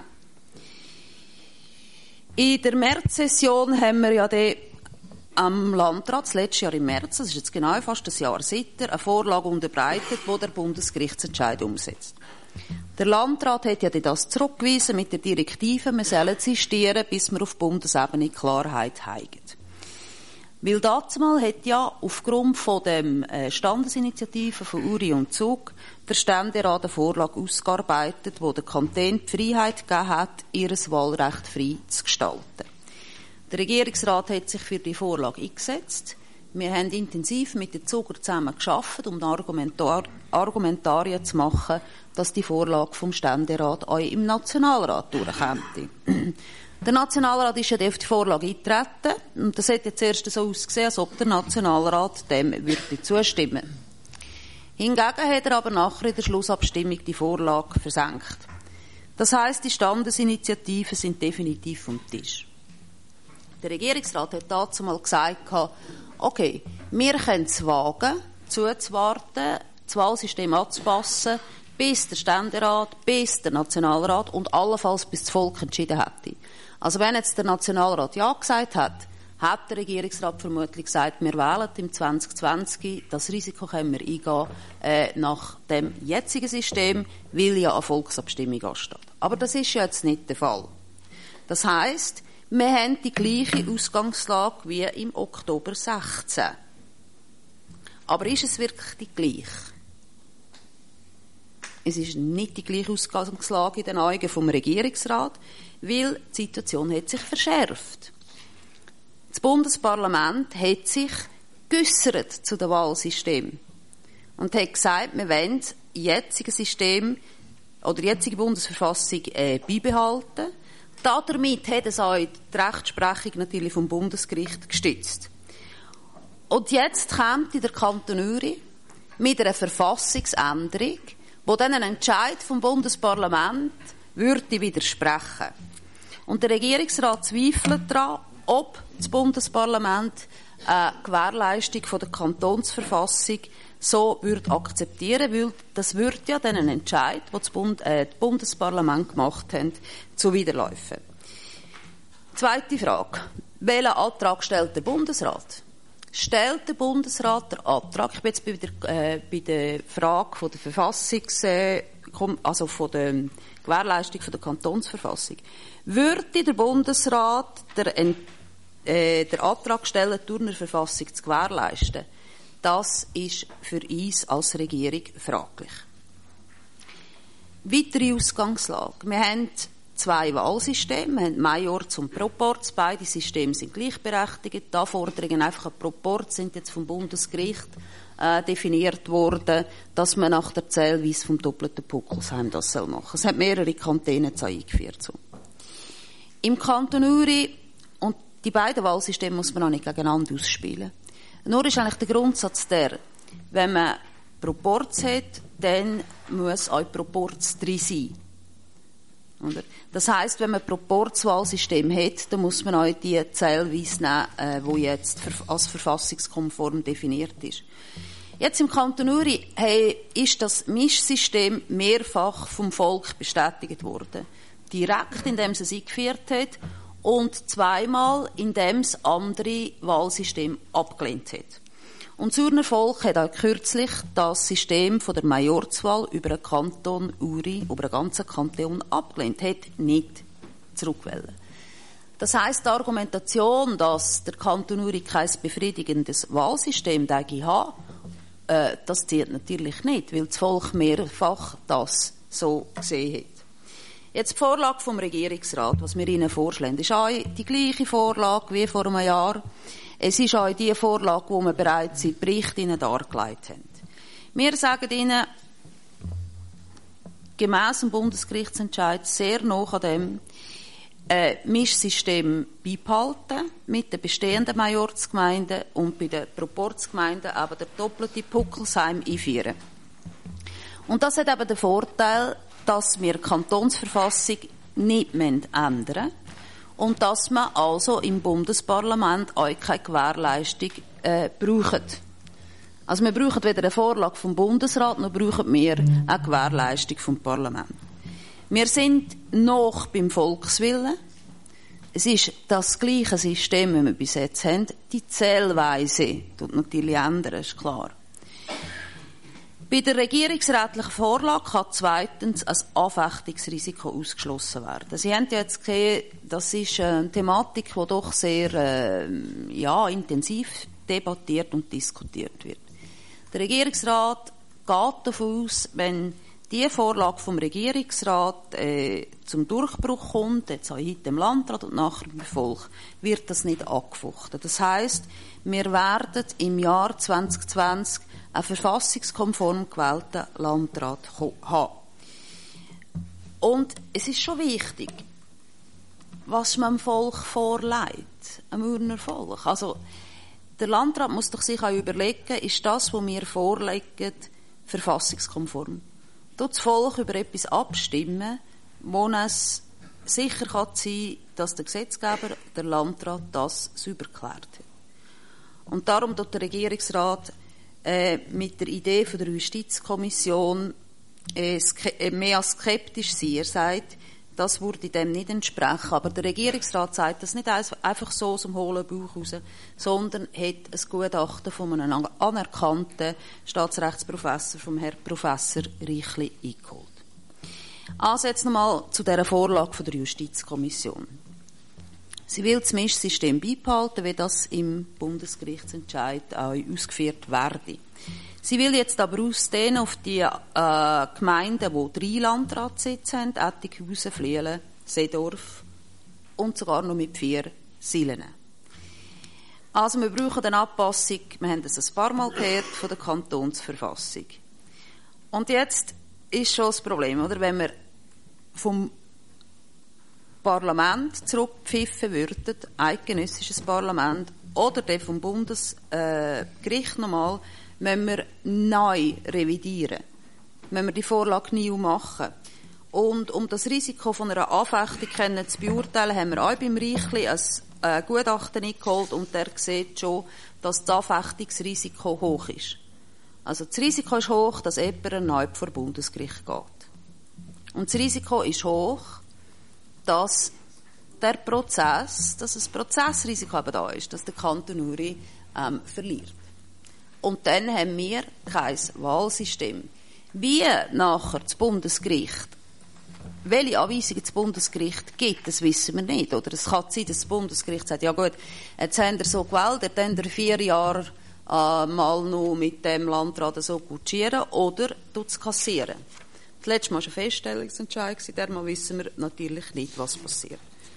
Speaker 22: In der Märzsession haben wir ja dann am Landrat, das letzte Jahr im März, das ist jetzt genau fast ein Jahr seither, eine Vorlage unterbreitet, die der Bundesgerichtsentscheid umsetzt. Der Landrat hat ja das zurückgewiesen mit der Direktive, wir sollen sistieren, bis wir auf Bundesebene Klarheit haben. Weil dazumal hat ja aufgrund von dem äh, Standesinitiative von Uri und Zug der Ständerat eine Vorlage ausgearbeitet, wo der Kanton die Freiheit gegeben hat, ihr Wahlrecht frei zu gestalten. Der Regierungsrat hat sich für die Vorlage eingesetzt. Wir haben intensiv mit den Zuger zusammen gearbeitet, um Argumentar- Argumentarien zu machen, dass die Vorlage vom Ständerat auch im Nationalrat durchkommt. Der Nationalrat ist ja auf die Vorlage eingetreten und das hat jetzt erst so ausgesehen, als ob der Nationalrat dem würde zustimmen. Hingegen hat er aber nachher in der Schlussabstimmung die Vorlage versenkt. Das heisst, die Standesinitiativen sind definitiv vom Tisch. Der Regierungsrat hat dazu mal gesagt, okay, wir können es wagen, zuzuwarten, das Wahlsystem anzupassen, bis der Ständerat, bis der Nationalrat und allenfalls bis das Volk entschieden hätte. Also wenn jetzt der Nationalrat Ja gesagt hat, hat der Regierungsrat vermutlich gesagt, wir wählen im zwanzig zwanzig, das Risiko können wir eingehen äh, nach dem jetzigen System, weil ja eine Volksabstimmung ansteht. Aber das ist ja jetzt nicht der Fall. Das heisst, wir haben die gleiche Ausgangslage wie im Oktober sechzehn. Aber ist es wirklich die gleiche? Es ist nicht die gleiche Ausgangslage in den Augen vom Regierungsrat, weil die Situation hat sich verschärft. Das Bundesparlament hat sich geäussert zu dem Wahlsystem und hat gesagt, wir wollen das jetzige System oder die jetzige Bundesverfassung äh, beibehalten. Damit hat es auch die Rechtsprechung natürlich vom Bundesgericht gestützt. Und jetzt kommt der Kanton Uri mit einer Verfassungsänderung, wo dann ein Entscheid vom Bundesparlament würde widersprechen. Und der Regierungsrat zweifelt daran, ob das Bundesparlament eine Gewährleistung von der Kantonsverfassung so würde akzeptieren, weil das würde ja dann ein Entscheid, den das Bund, äh, das Bundesparlament gemacht hat, zuwiderlaufen. Zweite Frage. Welchen Antrag stellt der Bundesrat? Stellt der Bundesrat den Antrag, ich bin jetzt bei der, äh, bei der Frage von der Verfassungs, äh, also von der Gewährleistung von der Kantonsverfassung, würde der Bundesrat der, äh, der Antrag stellen, die Turner Verfassung zu gewährleisten? Das ist für uns als Regierung fraglich. Weitere Ausgangslage. Wir haben zwei Wahlsysteme. Wir haben Majorz und Proporz. Beide Systeme sind gleichberechtigt. Die Anforderungen einfach an Proporz sind jetzt vom Bundesgericht äh, definiert worden, dass man nach der Zählweise vom doppelten Puckelsheim das soll machen. Es hat mehrere Kantone jetzt eingeführt. So. Im Kanton Uri, und die beiden Wahlsysteme muss man auch nicht gegeneinander ausspielen. Nur ist eigentlich der Grundsatz der, wenn man Proporz hat, dann muss auch Proporz drin sein. Oder? Das heisst, wenn man ein Proporzwahlsystem hat, dann muss man auch die Zählweise nehmen, die jetzt als verfassungskonform definiert ist. Jetzt im Kanton Uri hey, ist das Mischsystem mehrfach vom Volk bestätigt worden. Direkt, indem es es eingeführt hat, und zweimal, indem es andere Wahlsystem abgelehnt hat. Und das Urner Volk hat auch kürzlich das System von der Majorzwahl über den Kanton Uri, über den ganzen Kanton abgelehnt, hat nicht zurückgewählt. Das heisst, die Argumentation, dass der Kanton Uri kein befriedigendes Wahlsystem hat, äh, das zählt natürlich nicht, weil das Volk mehrfach das so gesehen hat. Jetzt die Vorlage vom Regierungsrat, was wir Ihnen vorschlagen, ist auch die gleiche Vorlage wie vor einem Jahr. Es ist auch die Vorlage, die wir bereits in Bericht Ihnen dargelegt haben. Wir sagen Ihnen, gemäss dem Bundesgerichtsentscheid sehr nah an dem äh, Mischsystem beibehalten, mit den bestehenden Majorzgemeinden und bei den Proporzgemeinden eben der doppelte Puckelsheim einführen. Und das hat eben den Vorteil, dass wir die Kantonsverfassung nicht ändern müssen und dass man also im Bundesparlament auch keine Gewährleistung äh, brauchen. Also wir brauchen weder eine Vorlage vom Bundesrat, noch brauchen wir eine Gewährleistung vom Parlament. Wir sind noch beim Volkswillen. Es ist das gleiche System, wie wir bis jetzt haben. Die Zählweise tut natürlich ändern, ist klar. Bei der regierungsrätlichen Vorlage kann zweitens ein Anfechtungsrisiko ausgeschlossen werden. Sie haben ja jetzt gesehen, das ist eine Thematik, die doch sehr äh, ja, intensiv debattiert und diskutiert wird. Der Regierungsrat geht davon aus, wenn die Vorlage vom Regierungsrat äh, zum Durchbruch kommt, jetzt auch heute im Landrat und nachher im Volk, wird das nicht angefochten. Das heisst, wir werden im Jahr zwanzig zwanzig einen verfassungskonform gewählten Landrat haben. Und es ist schon wichtig, was man dem Volk vorlegt, am Urner Volk. Also, der Landrat muss doch sich auch überlegen, ist das, was wir vorlegen, verfassungskonform? Tut das Volk über etwas abstimmen, wo es sicher kann sein, dass der Gesetzgeber, der Landrat, das sauber geklärt hat. Und darum tut der Regierungsrat äh, mit der Idee von der Justizkommission äh, äh, mehr als skeptisch sein. Er sagt, das würde dem nicht entsprechen. Aber der Regierungsrat sagt das nicht einfach so aus dem hohlen Bauch raus, sondern hat ein Gutachten von einem anerkannten Staatsrechtsprofessor, vom Herrn Professor Reichli, eingeholt. Also jetzt nochmal zu dieser Vorlage von der Justizkommission. Sie will das Mischsystem beibehalten, wie das im Bundesgerichtsentscheid auch ausgeführt werde. Sie will jetzt aber ausdehnen auf die äh, Gemeinden, die drei Landratssitze haben, Ettighausen, Flielen, Seedorf und sogar noch mit vier Silenen. Also wir brauchen eine Anpassung, wir haben das ein paar Mal gehört, von der Kantonsverfassung. Und jetzt ist schon das Problem, oder? Wenn wir vom Parlament zurückpfiffen würden, eidgenössisches Parlament, oder der vom Bundesgericht äh, nochmal, müssen wir neu revidieren. Müssen wir die Vorlage neu machen. Und um das Risiko von einer Anfechtung können zu beurteilen, haben wir auch beim Reichli ein äh, Gutachten eingeholt und der sieht schon, dass das Anfechtungsrisiko hoch ist. Also das Risiko ist hoch, dass jemand erneut vor Bundesgericht geht. Und das Risiko ist hoch, dass der Prozess, dass das Prozessrisiko eben da ist, dass der Kanton Uri ähm, verliert. Und dann haben wir kein Wahlsystem. Wie nachher das Bundesgericht, welche Anweisungen das Bundesgericht gibt, das wissen wir nicht. Oder es kann sein, dass das Bundesgericht sagt, ja gut, jetzt haben wir so gewählt, jetzt haben wir vier Jahre äh, mal noch mit dem Landrat so kutschieren oder tut es kassieren. Das letzte Mal war ein Feststellungsentscheid, diesmal wissen wir natürlich nicht, was passiert.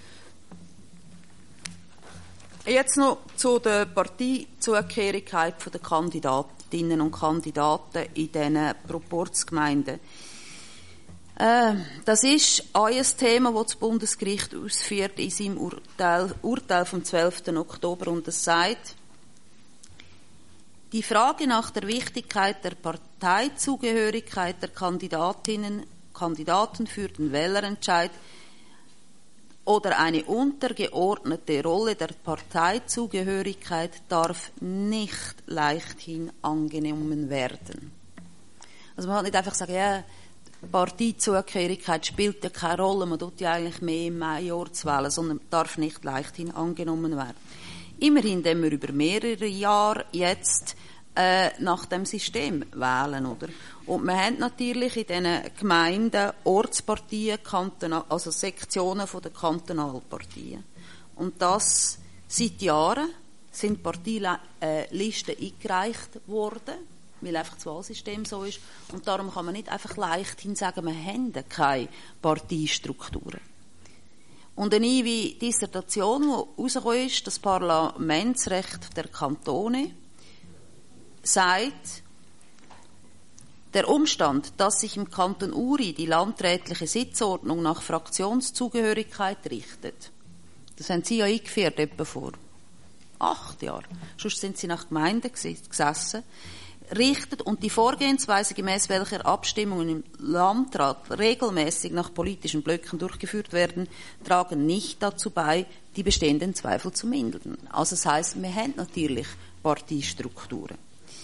Speaker 22: Jetzt noch zu der Parteizugehörigkeit der Kandidatinnen und Kandidaten in diesen Proporzgemeinden. Äh, das ist auch ein Thema, das das Bundesgericht ausführt in seinem Urteil, Urteil vom zwölften Oktober und es sagt, die Frage nach der Wichtigkeit der Parteizugehörigkeit der Kandidatinnen und Kandidaten für den Wählerentscheid oder eine untergeordnete Rolle der Parteizugehörigkeit darf nicht leichthin angenommen werden. Also man kann nicht einfach sagen, ja, Parteizugehörigkeit spielt ja keine Rolle, man tut ja eigentlich mehr im Major zu wählen, sondern darf nicht leichthin angenommen werden. Immerhin, indem wir über mehrere Jahre jetzt äh, nach dem System wählen, oder? Und wir haben natürlich in diesen Gemeinden Ortspartien, Kantonal, also Sektionen von der Kantonalpartien. Und das seit Jahren sind Parteilisten eingereicht worden, weil einfach das Wahlsystem so ist. Und darum kann man nicht einfach leichthin sagen, wir haben keine Parteistrukturen. Und eine neue Dissertation, die rausgekommen ist, das Parlamentsrecht der Kantone, sagt, der Umstand, dass sich im Kanton Uri die landrätliche Sitzordnung nach Fraktionszugehörigkeit richtet, das haben Sie ja eingeführt, etwa vor acht Jahren, sonst sind Sie nach Gemeinden gesessen, richtet und die Vorgehensweise, gemäß welcher Abstimmungen im Landrat regelmäßig nach politischen Blöcken durchgeführt werden, tragen nicht dazu bei, die bestehenden Zweifel zu mindern. Also das heisst, wir haben natürlich Parteistrukturen.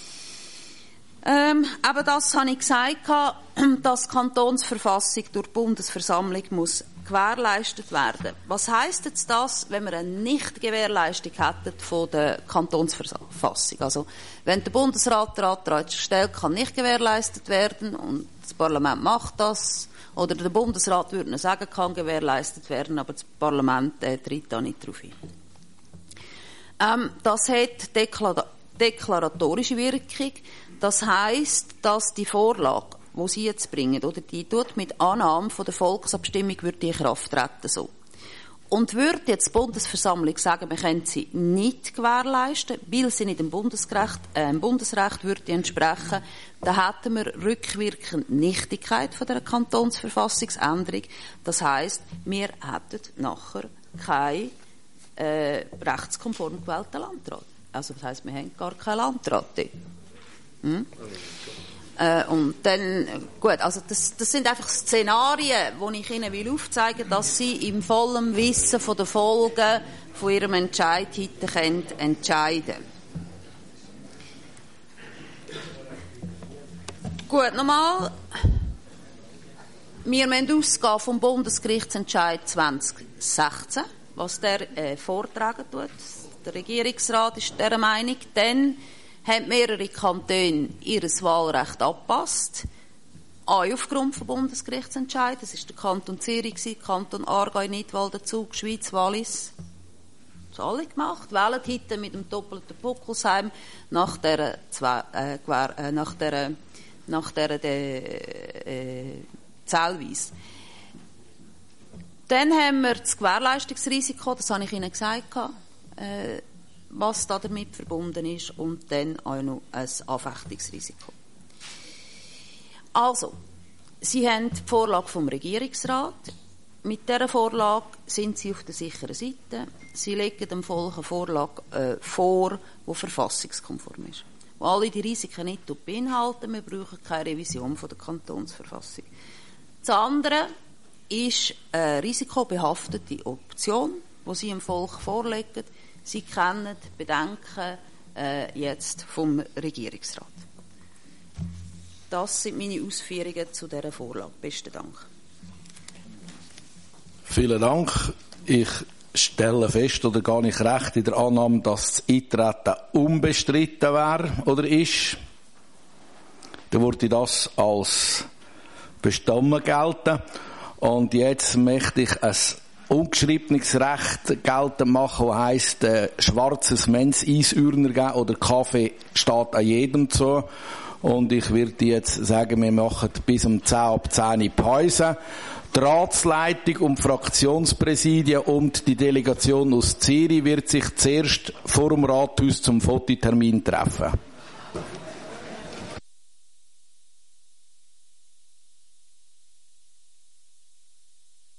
Speaker 22: Ähm, aber das habe ich gesagt, dass die Kantonsverfassung durch die Bundesversammlung muss gewährleistet werden. Was heisst jetzt das, wenn wir eine Nicht-Gewährleistung hätten von der Kantonsverfassung? Also, wenn der Bundesrat den Antrag stellt, kann nicht gewährleistet werden und das Parlament macht das, oder der Bundesrat würde sagen, kann gewährleistet werden, aber das Parlament äh, tritt da nicht darauf ein. Ähm, das hat deklar- deklaratorische Wirkung. Das heisst, dass die Vorlage die sie jetzt bringen, oder die tut mit Annahme von der Volksabstimmung würde die in Kraft treten, so. Und würde jetzt die Bundesversammlung sagen, wir können sie nicht gewährleisten, weil sie nicht dem Bundesrecht, äh, dem Bundesrecht würde entsprechen, dann hätten wir rückwirkend Nichtigkeit von der Kantonsverfassungsänderung. Das heisst, wir hätten nachher keinen äh, rechtskonform gewählten Landrat. Also das heisst, wir haben gar keinen Landrat dort. Hm? Äh, und dann, gut, also das, das sind einfach Szenarien, wo ich Ihnen will aufzeigen, dass Sie im vollen Wissen von den Folgen von Ihrem Entscheid heute können entscheiden. Gut, nochmal. Wir müssen ausgehen vom Bundesgerichtsentscheid zwanzig sechzehn, was der äh, vortragen tut. Der Regierungsrat ist dieser Meinung, dann haben mehrere Kantone ihr Wahlrecht angepasst. Auch aufgrund vom Bundesgerichtsentscheid. Das war der Kanton Zürich, Kanton Aargau, Nidwalden, Zug, Schweiz, Wallis. Das haben alle gemacht. Wählen heute mit dem doppelten Puckelsheim nach der, zwei, äh, äh, nach der, nach der, der äh, Zählweise. Dann haben wir das Gewährleistungsrisiko, das habe ich Ihnen gesagt, äh, was da damit verbunden ist, und dann auch noch ein Anfechtungsrisiko. Also, Sie haben die Vorlage vom Regierungsrat. Mit dieser Vorlage sind Sie auf der sicheren Seite. Sie legen dem Volk eine Vorlage äh, vor, die verfassungskonform ist. Wo alle die Risiken nicht beinhalten, wir brauchen keine Revision von der Kantonsverfassung. Das andere ist eine risikobehaftete Option, die Sie dem Volk vorlegen. Sie kennen die Bedenken äh, jetzt vom Regierungsrat. Das sind meine Ausführungen zu dieser Vorlage. Besten Dank.
Speaker 1: Vielen Dank. Ich stelle fest, oder gar nicht recht in der Annahme, dass das Eintreten unbestritten wäre oder ist. Dann würde das als bestanden gelten. Und jetzt möchte ich ein ungeschriebenes Recht geltend machen, das heisst, äh, schwarzes Mensch Eisürner geben oder Kaffee steht an jedem zu. Und ich würde jetzt sagen, wir machen bis um zehn ab zehn Pause. Die Ratsleitung und die Fraktionspräsidien und die Delegation aus Zürich wird sich zuerst vor dem Rathaus zum Fototermin treffen.